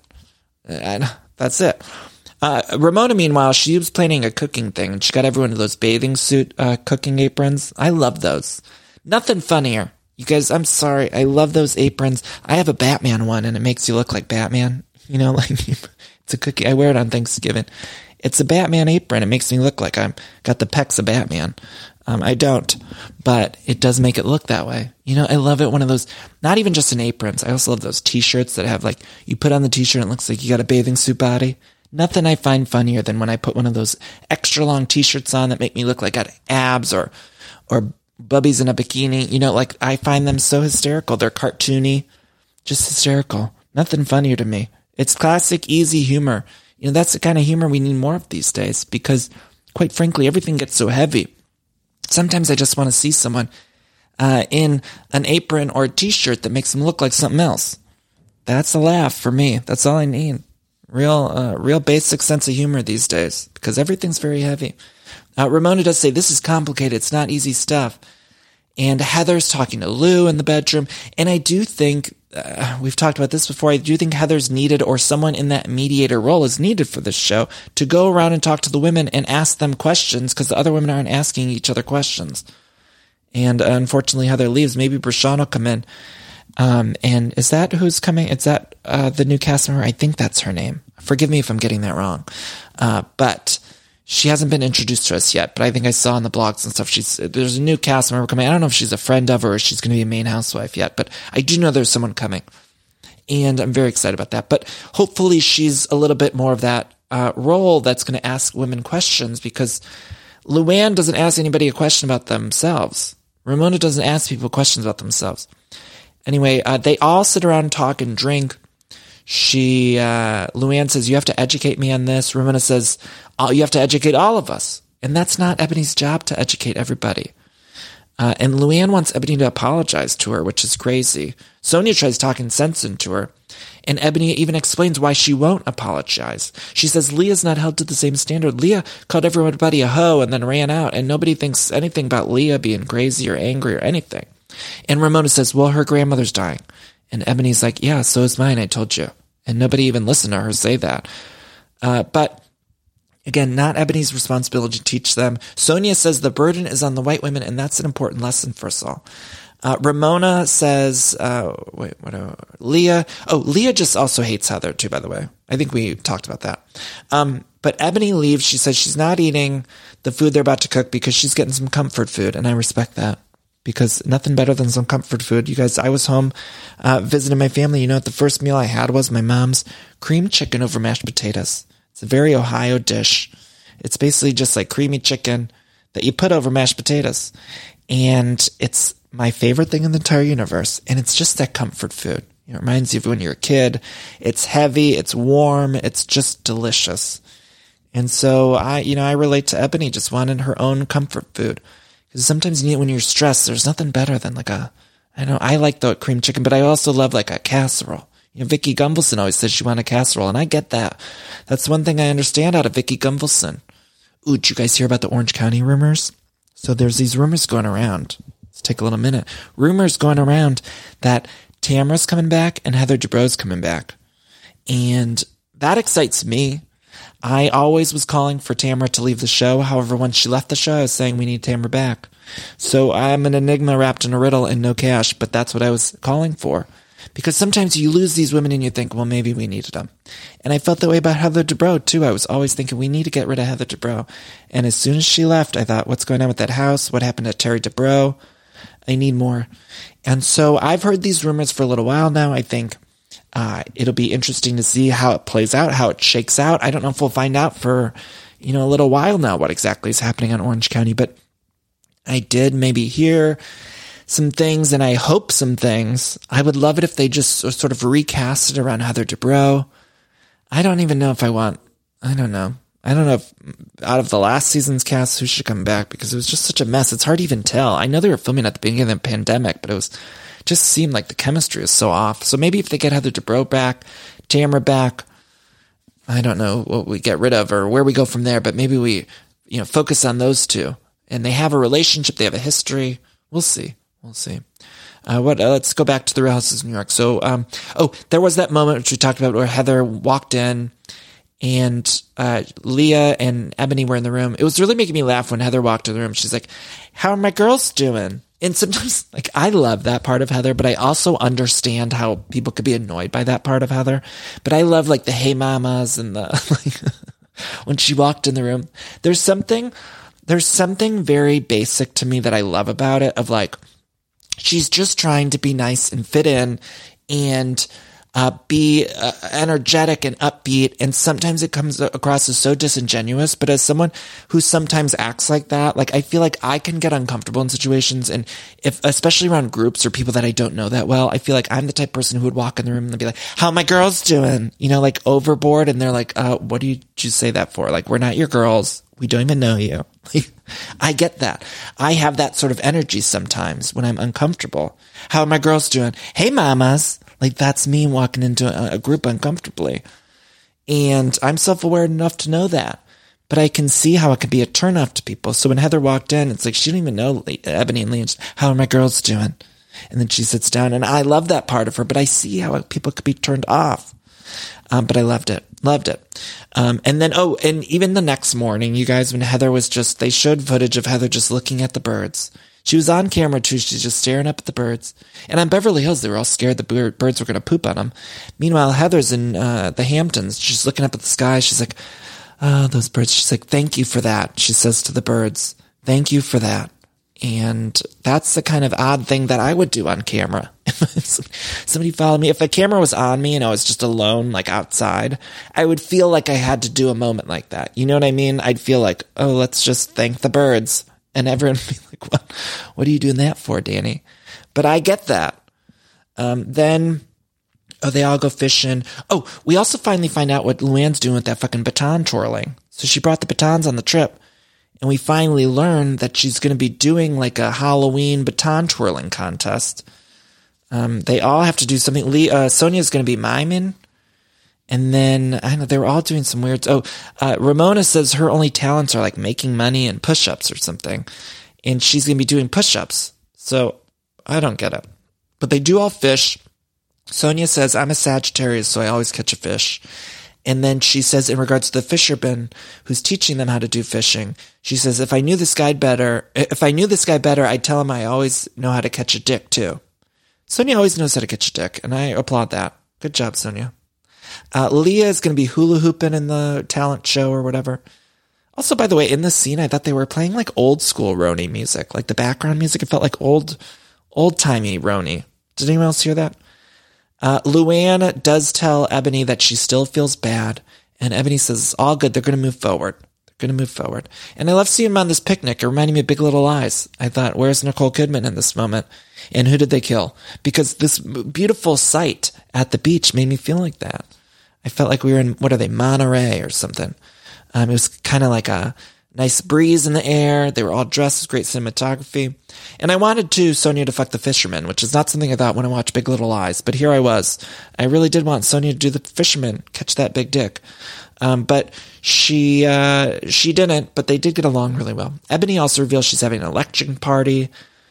And that's it. Uh, Ramona, meanwhile, she was planning a cooking thing, and she got everyone to those bathing suit uh, cooking aprons. I love those. Nothing funnier. You guys, I'm sorry. I love those aprons. I have a Batman one, and it makes you look like Batman. You know, like it's a cookie. I wear it on Thanksgiving. It's a Batman apron. It makes me look like I'm got the pecs of Batman. Um, I don't, but it does make it look that way. You know, I love it. One of those, not even just in aprons. I also love those t-shirts that have like, you put on the t-shirt and it looks like you got a bathing suit body. Nothing I find funnier than when I put one of those extra long t-shirts on that make me look like I got abs or, or bubbies in a bikini. You know, like I find them so hysterical. They're cartoony, just hysterical. Nothing funnier to me. It's classic, easy humor. You know, that's the kind of humor we need more of these days because, quite frankly, everything gets so heavy. Sometimes I just want to see someone uh, in an apron or a t-shirt that makes them look like something else. That's a laugh for me. That's all I need. Real, uh, real basic sense of humor these days because everything's very heavy. Uh, Ramona does say this is complicated. It's not easy stuff. And Heather's talking to Lou in the bedroom. And I do think, uh, we've talked about this before, I do think Heather's needed, or someone in that mediator role is needed for this show, to go around and talk to the women and ask them questions because the other women aren't asking each other questions. And uh, unfortunately, Heather leaves. Maybe Brashawn will come in. Um, and is that who's coming? Is that uh, the new cast member? I think that's her name. Forgive me if I'm getting that wrong. Uh, but... She hasn't been introduced to us yet, but I think I saw on the blogs and stuff, she's, there's a new cast member coming. I don't know if she's a friend of her or she's going to be a main housewife yet, but I do know there's someone coming. And I'm very excited about that. But hopefully she's a little bit more of that uh, role that's going to ask women questions because Luann doesn't ask anybody a question about themselves. Ramona doesn't ask people questions about themselves. Anyway, uh, they all sit around and talk and drink. She, uh, Luann says, you have to educate me on this. Ramona says, oh, you have to educate all of us. And that's not Ebony's job to educate everybody. Uh, and Luann wants Ebony to apologize to her, which is crazy. Sonia tries talking sense into her. And Ebony even explains why she won't apologize. She says Leah's not held to the same standard. Leah called everybody a hoe and then ran out. And nobody thinks anything about Leah being crazy or angry or anything. And Ramona says, well, her grandmother's dying. And Ebony's like, yeah, so is mine, I told you. And nobody even listened to her say that. Uh, but, again, not Ebony's responsibility to teach them. Sonia says the burden is on the white women, and that's an important lesson for us all. Uh, Ramona says, uh, wait, what, uh, Leah, oh, Leah just also hates Heather, too, by the way. I think we talked about that. Um, but Ebony leaves. She says she's not eating the food they're about to cook because she's getting some comfort food, and I respect that. Because nothing better than some comfort food. You guys, I was home uh, visiting my family. You know what the first meal I had was? My mom's cream chicken over mashed potatoes. It's a very Ohio dish. It's basically just like creamy chicken that you put over mashed potatoes. And it's my favorite thing in the entire universe. And it's just that comfort food. It reminds you of when you're a kid. It's heavy. It's warm. It's just delicious. And so I, you know, I relate to Ebony just wanting her own comfort food. Because sometimes you need, when you're stressed, there's nothing better than like a, I know, I like the cream chicken, but I also love like a casserole. You know, Vicky Gunvalson always says she wanted a casserole, and I get that. That's one thing I understand out of Vicky Gunvalson. Ooh, did you guys hear about the Orange County rumors? So there's these rumors going around. Let's take a little minute. Rumors going around that Tamara's coming back and Heather Dubrow's coming back. And that excites me. I always was calling for Tamara to leave the show. However, once she left the show, I was saying we need Tamara back. So I'm an enigma wrapped in a riddle and no cash, but that's what I was calling for. Because sometimes you lose these women and you think, well, maybe we needed them. And I felt that way about Heather Dubrow, too. I was always thinking we need to get rid of Heather Dubrow. And as soon as she left, I thought, what's going on with that house? What happened to Terry Dubrow? I need more. And so I've heard these rumors for a little while now. I think uh, it'll be interesting to see how it plays out, how it shakes out. I don't know if we'll find out for, you know, a little while now what exactly is happening on Orange County. But I did maybe hear some things, and I hope some things. I would love it if they just sort of recast it around Heather Dubrow. I don't even know if I want, I don't know. I don't know if out of the last season's cast, who should come back, because it was just such a mess. It's hard to even tell. I know they were filming at the beginning of the pandemic, but it was just seemed like the chemistry was so off. So maybe if they get Heather Dubrow back, Tamara back, I don't know what we get rid of or where we go from there, but maybe we, you know, focus on those two. And they have a relationship, they have a history. We'll see. We'll see. Uh, what? Uh, let's go back to the Real Houses of New York. So, um, oh, there was that moment which we talked about where Heather walked in and uh, Leah and Ebony were in the room. It was really making me laugh when Heather walked in the room. She's like, how are my girls doing? And sometimes, like, I love that part of Heather, but I also understand how people could be annoyed by that part of Heather. But I love, like, the hey mamas and the, like, when she walked in the room. There's something, there's something very basic to me that I love about it, of, like, she's just trying to be nice and fit in and uh, be uh, energetic and upbeat. And sometimes it comes across as so disingenuous. But as someone who sometimes acts like that, like, I feel like I can get uncomfortable in situations. And if, especially around groups or people that I don't know that well, I feel like I'm the type of person who would walk in the room and be like, how are my girls doing? You know, like, overboard. And they're like, uh, what do you, did you say that for? Like, we're not your girls. We don't even know you. I get that. I have that sort of energy sometimes when I'm uncomfortable. How are my girls doing? Hey, mamas. Like, that's me walking into a, a group uncomfortably. And I'm self-aware enough to know that. But I can see how it could be a turnoff to people. So when Heather walked in, it's like she didn't even know Ebony and Leah. How are my girls doing? And then she sits down, and I love that part of her, but I see how people could be turned off. Um, but I loved it. Loved it. Um, and then, oh, and even the next morning, you guys, when Heather was just, they showed footage of Heather just looking at the birds. She was on camera too. She's just staring up at the birds. And on Beverly Hills, they were all scared the birds were going to poop on them. Meanwhile, Heather's in uh, the Hamptons. She's looking up at the sky. She's like, oh, those birds. She's like, thank you for that. She says to the birds, thank you for that. And that's the kind of odd thing that I would do on camera. Somebody followed me. If a camera was on me and I was just alone, like outside, I would feel like I had to do a moment like that. You know what I mean? I'd feel like, oh, let's just thank the birds. And everyone would be like, what, what are you doing that for, Danny? But I get that. Um, then, oh, they all go fishing. Oh, we also finally find out what Luann's doing with that fucking baton twirling. So she brought the batons on the trip. And we finally learn that she's going to be doing like a Halloween baton twirling contest. Um, they all have to do something. Lee, uh, Sonia's going to be miming. And then, I don't know, they were all doing some weird... Oh, uh, Ramona says her only talents are like making money and push-ups or something. And she's going to be doing push-ups. So, I don't get it. But they do all fish. Sonia says, I'm a Sagittarius, so I always catch a fish. And then she says, in regards to the fisherman who's teaching them how to do fishing, she says, if I knew this guy better, if I knew this guy better, I'd tell him I always know how to catch a dick too. Sonia always knows how to catch a dick, and I applaud that. Good job, Sonia. Uh, Leah is going to be hula hooping in the talent show or whatever. Also, by the way, in this scene, I thought they were playing like old school Roni music, like the background music. It felt like old, old timey Roni. Did anyone else hear that? Uh, Luann does tell Ebony that she still feels bad, and Ebony says, it's all good. They're going to move forward. They're going to move forward. And I love seeing them on this picnic. It reminded me of Big Little Lies. I thought, where's Nicole Kidman in this moment? And who did they kill? Because this beautiful sight at the beach made me feel like that. I felt like we were in, what are they, Monterey or something. Um, it was kind of like a nice breeze in the air. They were all dressed, great cinematography. And I wanted to Sonia to fuck the fisherman, which is not something I thought when I watched Big Little Lies. But here I was. I really did want Sonia to do the fisherman, catch that big dick. Um, but she uh, she didn't, but they did get along really well. Ebony also reveals she's having an election party.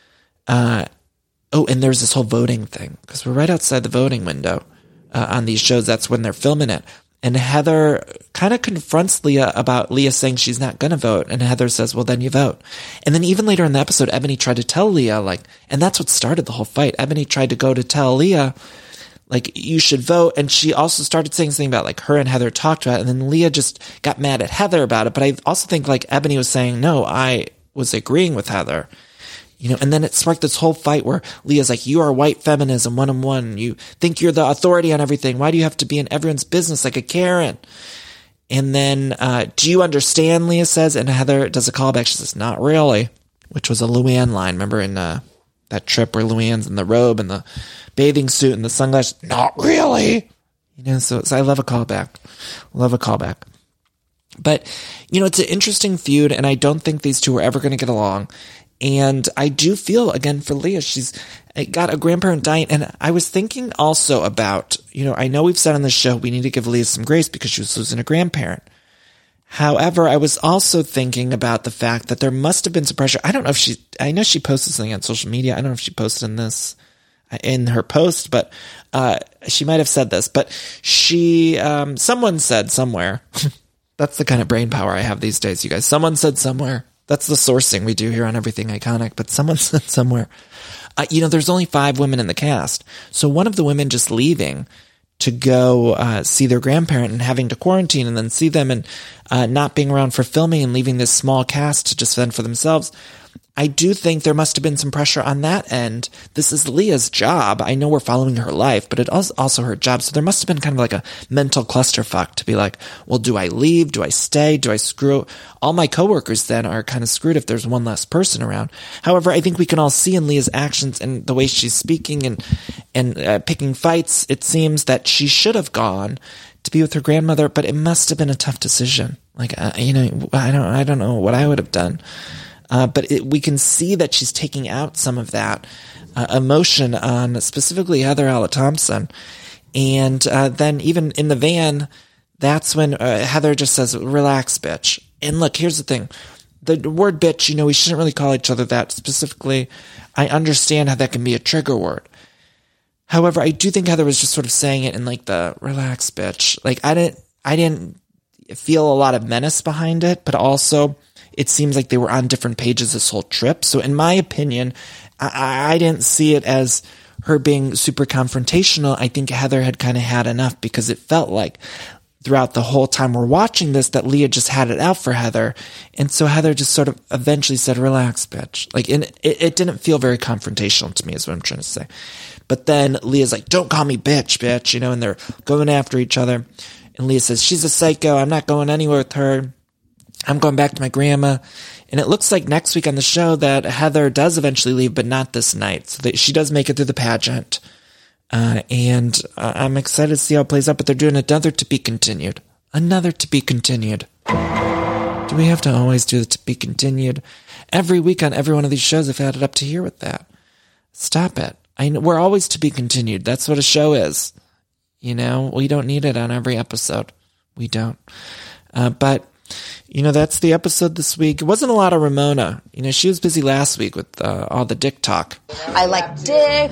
Uh, oh, and there's this whole voting thing, because we're right outside the voting window uh, on these shows. That's when they're filming it. And Heather kind of confronts Leah about Leah saying she's not going to vote. And Heather says, well, then you vote. And then even later in the episode, Ebony tried to tell Leah, like, and that's what started the whole fight. Ebony tried to go to tell Leah, like, you should vote. And she also started saying something about, like, her and Heather talked about it. And then Leah just got mad at Heather about it. But I also think, like, Ebony was saying, no, I was agreeing with Heather. You know, and then it sparked this whole fight where Leah's like, you are white feminism, one on one. You think you're the authority on everything. Why do you have to be in everyone's business like a Karen? And then, uh, do you understand, Leah says, and Heather does a callback. She says, not really, which was a Luann line. Remember in uh, that trip where Luann's in the robe and the bathing suit and the sunglasses? Not really. You know, so, so I love a callback. Love a callback. But, you know, it's an interesting feud, and I don't think these two are ever going to get along. And I do feel, again, for Leah, she's got a grandparent dying. And I was thinking also about, you know, I know we've said on the show we need to give Leah some grace because she was losing a grandparent. However, I was also thinking about the fact that there must have been some pressure. I don't know if she, I know she posted something on social media. I don't know if she posted in this, in her post, but uh, she might have said this. But she, um, someone said somewhere, that's the kind of brain power I have these days, you guys. Someone said somewhere. That's the sourcing we do here on Everything Iconic. But someone said somewhere, uh, you know, there's only five women in the cast. So one of the women just leaving to go uh, see their grandparent and having to quarantine and then see them and uh, not being around for filming and leaving this small cast to just fend for themselves. I do think there must have been some pressure on that end. This is Leah's job. I know we're following her life, but it was also her job. So there must have been kind of like a mental clusterfuck to be like, well, do I leave? Do I stay? Do I screw? All my coworkers then are kind of screwed if there's one less person around. However, I think we can all see in Leah's actions and the way she's speaking and, and uh, picking fights, it seems that she should have gone to be with her grandmother, but it must have been a tough decision. Like, uh, you know, I don't, I don't know what I would have done. Uh, but it, we can see that she's taking out some of that uh, emotion on specifically Heather Allen Thompson. And uh, then even in the van, that's when uh, Heather just says, relax, bitch. And look, here's the thing. The word bitch, you know, we shouldn't really call each other that specifically. I understand how that can be a trigger word. However, I do think Heather was just sort of saying it in like the relax, bitch. Like I didn't, I didn't feel a lot of menace behind it, but also it seems like they were on different pages this whole trip. So in my opinion, I, I didn't see it as her being super confrontational. I think Heather had kind of had enough because it felt like throughout the whole time we're watching this that Leah just had it out for Heather. And so Heather just sort of eventually said, relax, bitch. Like, and it, it didn't feel very confrontational to me is what I'm trying to say. But then Leah's like, don't call me bitch, bitch, you know, and they're going after each other. And Leah says, she's a psycho. I'm not going anywhere with her. I'm going back to my grandma. And it looks like next week on the show that Heather does eventually leave, but not this night. So that she does make it through the pageant. Uh, and uh, I'm excited to see how it plays out, but they're doing another to be continued. Another to be continued. Do we have to always do the to be continued? Every week on every one of these shows, I've had it up to here with that. Stop it. I know, we're always to be continued. That's what a show is. You know, we don't need it on every episode. We don't. Uh, but, you know, that's the episode this week. It wasn't a lot of Ramona. You know, she was busy last week with uh, all the dick talk. I like dick.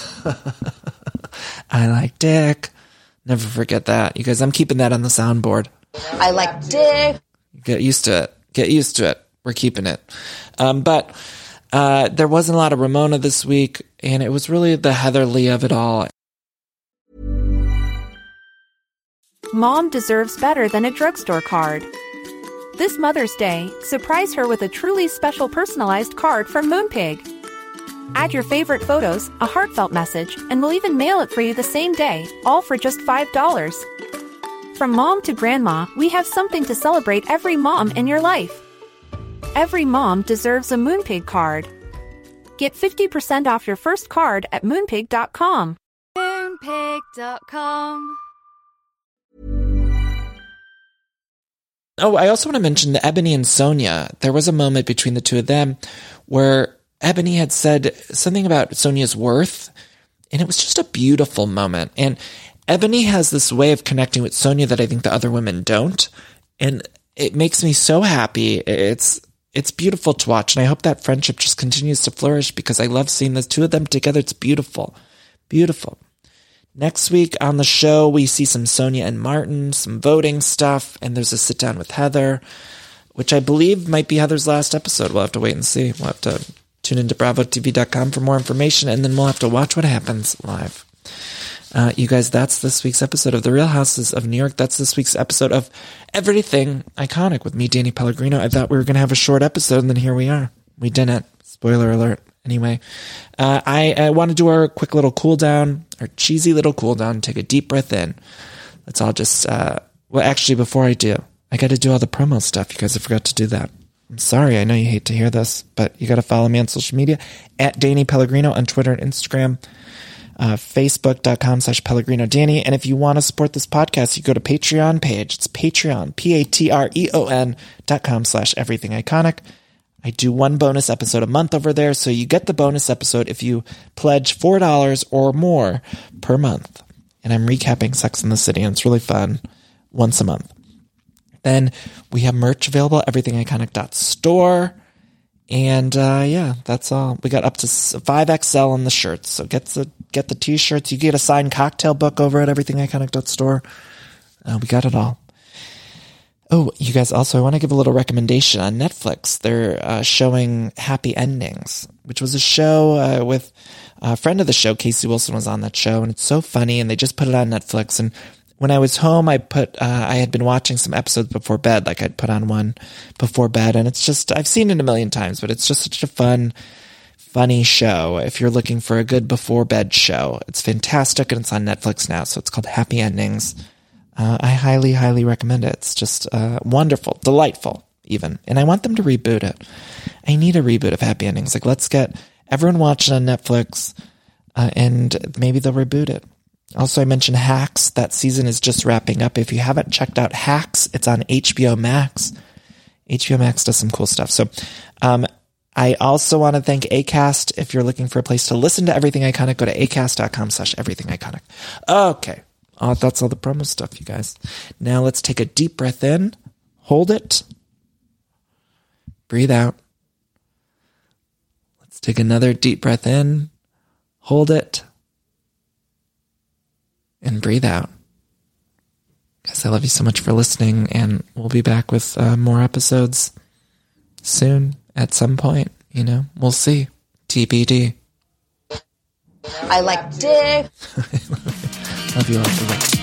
I like dick. Never forget that. You guys, I'm keeping that on the soundboard. I like dick. Get used to it. Get used to it. We're keeping it. Um, but uh, there wasn't a lot of Ramona this week, and it was really the Heather Lee of it all. Mom deserves better than a drugstore card. This Mother's Day, surprise her with a truly special personalized card from Moonpig. Add your favorite photos, a heartfelt message, and we'll even mail it for you the same day, all for just five dollars. From mom to grandma, we have something to celebrate every mom in your life. Every mom deserves a Moonpig card. Get fifty percent off your first card at moonpig dot com. Moonpig dot com. Oh, I also want to mention the Ebony and Sonia. There was a moment between the two of them where Ebony had said something about Sonia's worth, and it was just a beautiful moment. And Ebony has this way of connecting with Sonia that I think the other women don't, and it makes me so happy. It's it's beautiful to watch, and I hope that friendship just continues to flourish because I love seeing the two of them together. It's beautiful. Beautiful. Next week on the show, we see some Sonia and Martin, some voting stuff, and there's a sit-down with Heather, which I believe might be Heather's last episode. We'll have to wait and see. We'll have to tune into bravo t v dot com for more information, and then we'll have to watch what happens live. Uh, you guys, that's this week's episode of The Real Houses of New York. That's this week's episode of Everything Iconic with me, Danny Pellegrino. I thought we were going to have a short episode, and then here we are. We didn't. Spoiler alert. Anyway, uh, I, I want to do our quick little cool down, our cheesy little cool down. Take a deep breath in. Let's all just, uh, well, actually, before I do, I got to do all the promo stuff. You guys, I forgot to do that. I'm sorry. I know you hate to hear this, but you got to follow me on social media at Danny Pellegrino on Twitter and Instagram, uh, facebook dot com slash Pellegrino Danny. And if you want to support this podcast, you go to Patreon page. It's Patreon, P A T R E O N dot com slash Everything Iconic. I do one bonus episode a month over there, so you get the bonus episode if you pledge four dollars or more per month. And I'm recapping Sex and the City, and it's really fun once a month. Then we have merch available at everything iconic dot store. And uh, yeah, that's all. We got up to five X L on the shirts, so get the, get the t-shirts. You get a signed cocktail book over at everything iconic dot store. Uh, we got it all. Oh, you guys, also, I want to give a little recommendation on Netflix. They're uh, showing Happy Endings, which was a show uh, with a friend of the show, Casey Wilson, was on that show, and it's so funny, and they just put it on Netflix. And when I was home, I put uh, I had been watching some episodes before bed, like I'd put on one before bed, and it's just, I've seen it a million times, but it's just such a fun, funny show. If you're looking for a good before bed show, it's fantastic, and it's on Netflix now, so it's called Happy Endings. Uh, I highly, highly recommend it. It's just uh, wonderful, delightful, even. And I want them to reboot it. I need a reboot of Happy Endings. Like, let's get everyone watching on Netflix, uh, and maybe they'll reboot it. Also, I mentioned Hacks. That season is just wrapping up. If you haven't checked out Hacks, it's on H B O Max. H B O Max does some cool stuff. So, um, I also want to thank Acast. If you're looking for a place to listen to Everything Iconic, go to acast dot com slash everything iconic. Okay. Oh, that's all the promo stuff, you guys. Now let's take a deep breath in. Hold it. Breathe out. Let's take another deep breath in. Hold it. And breathe out. Guys, I love you so much for listening, and we'll be back with uh, more episodes soon at some point. You know, we'll see. T B D. I like dick. Love you all. Bye-bye.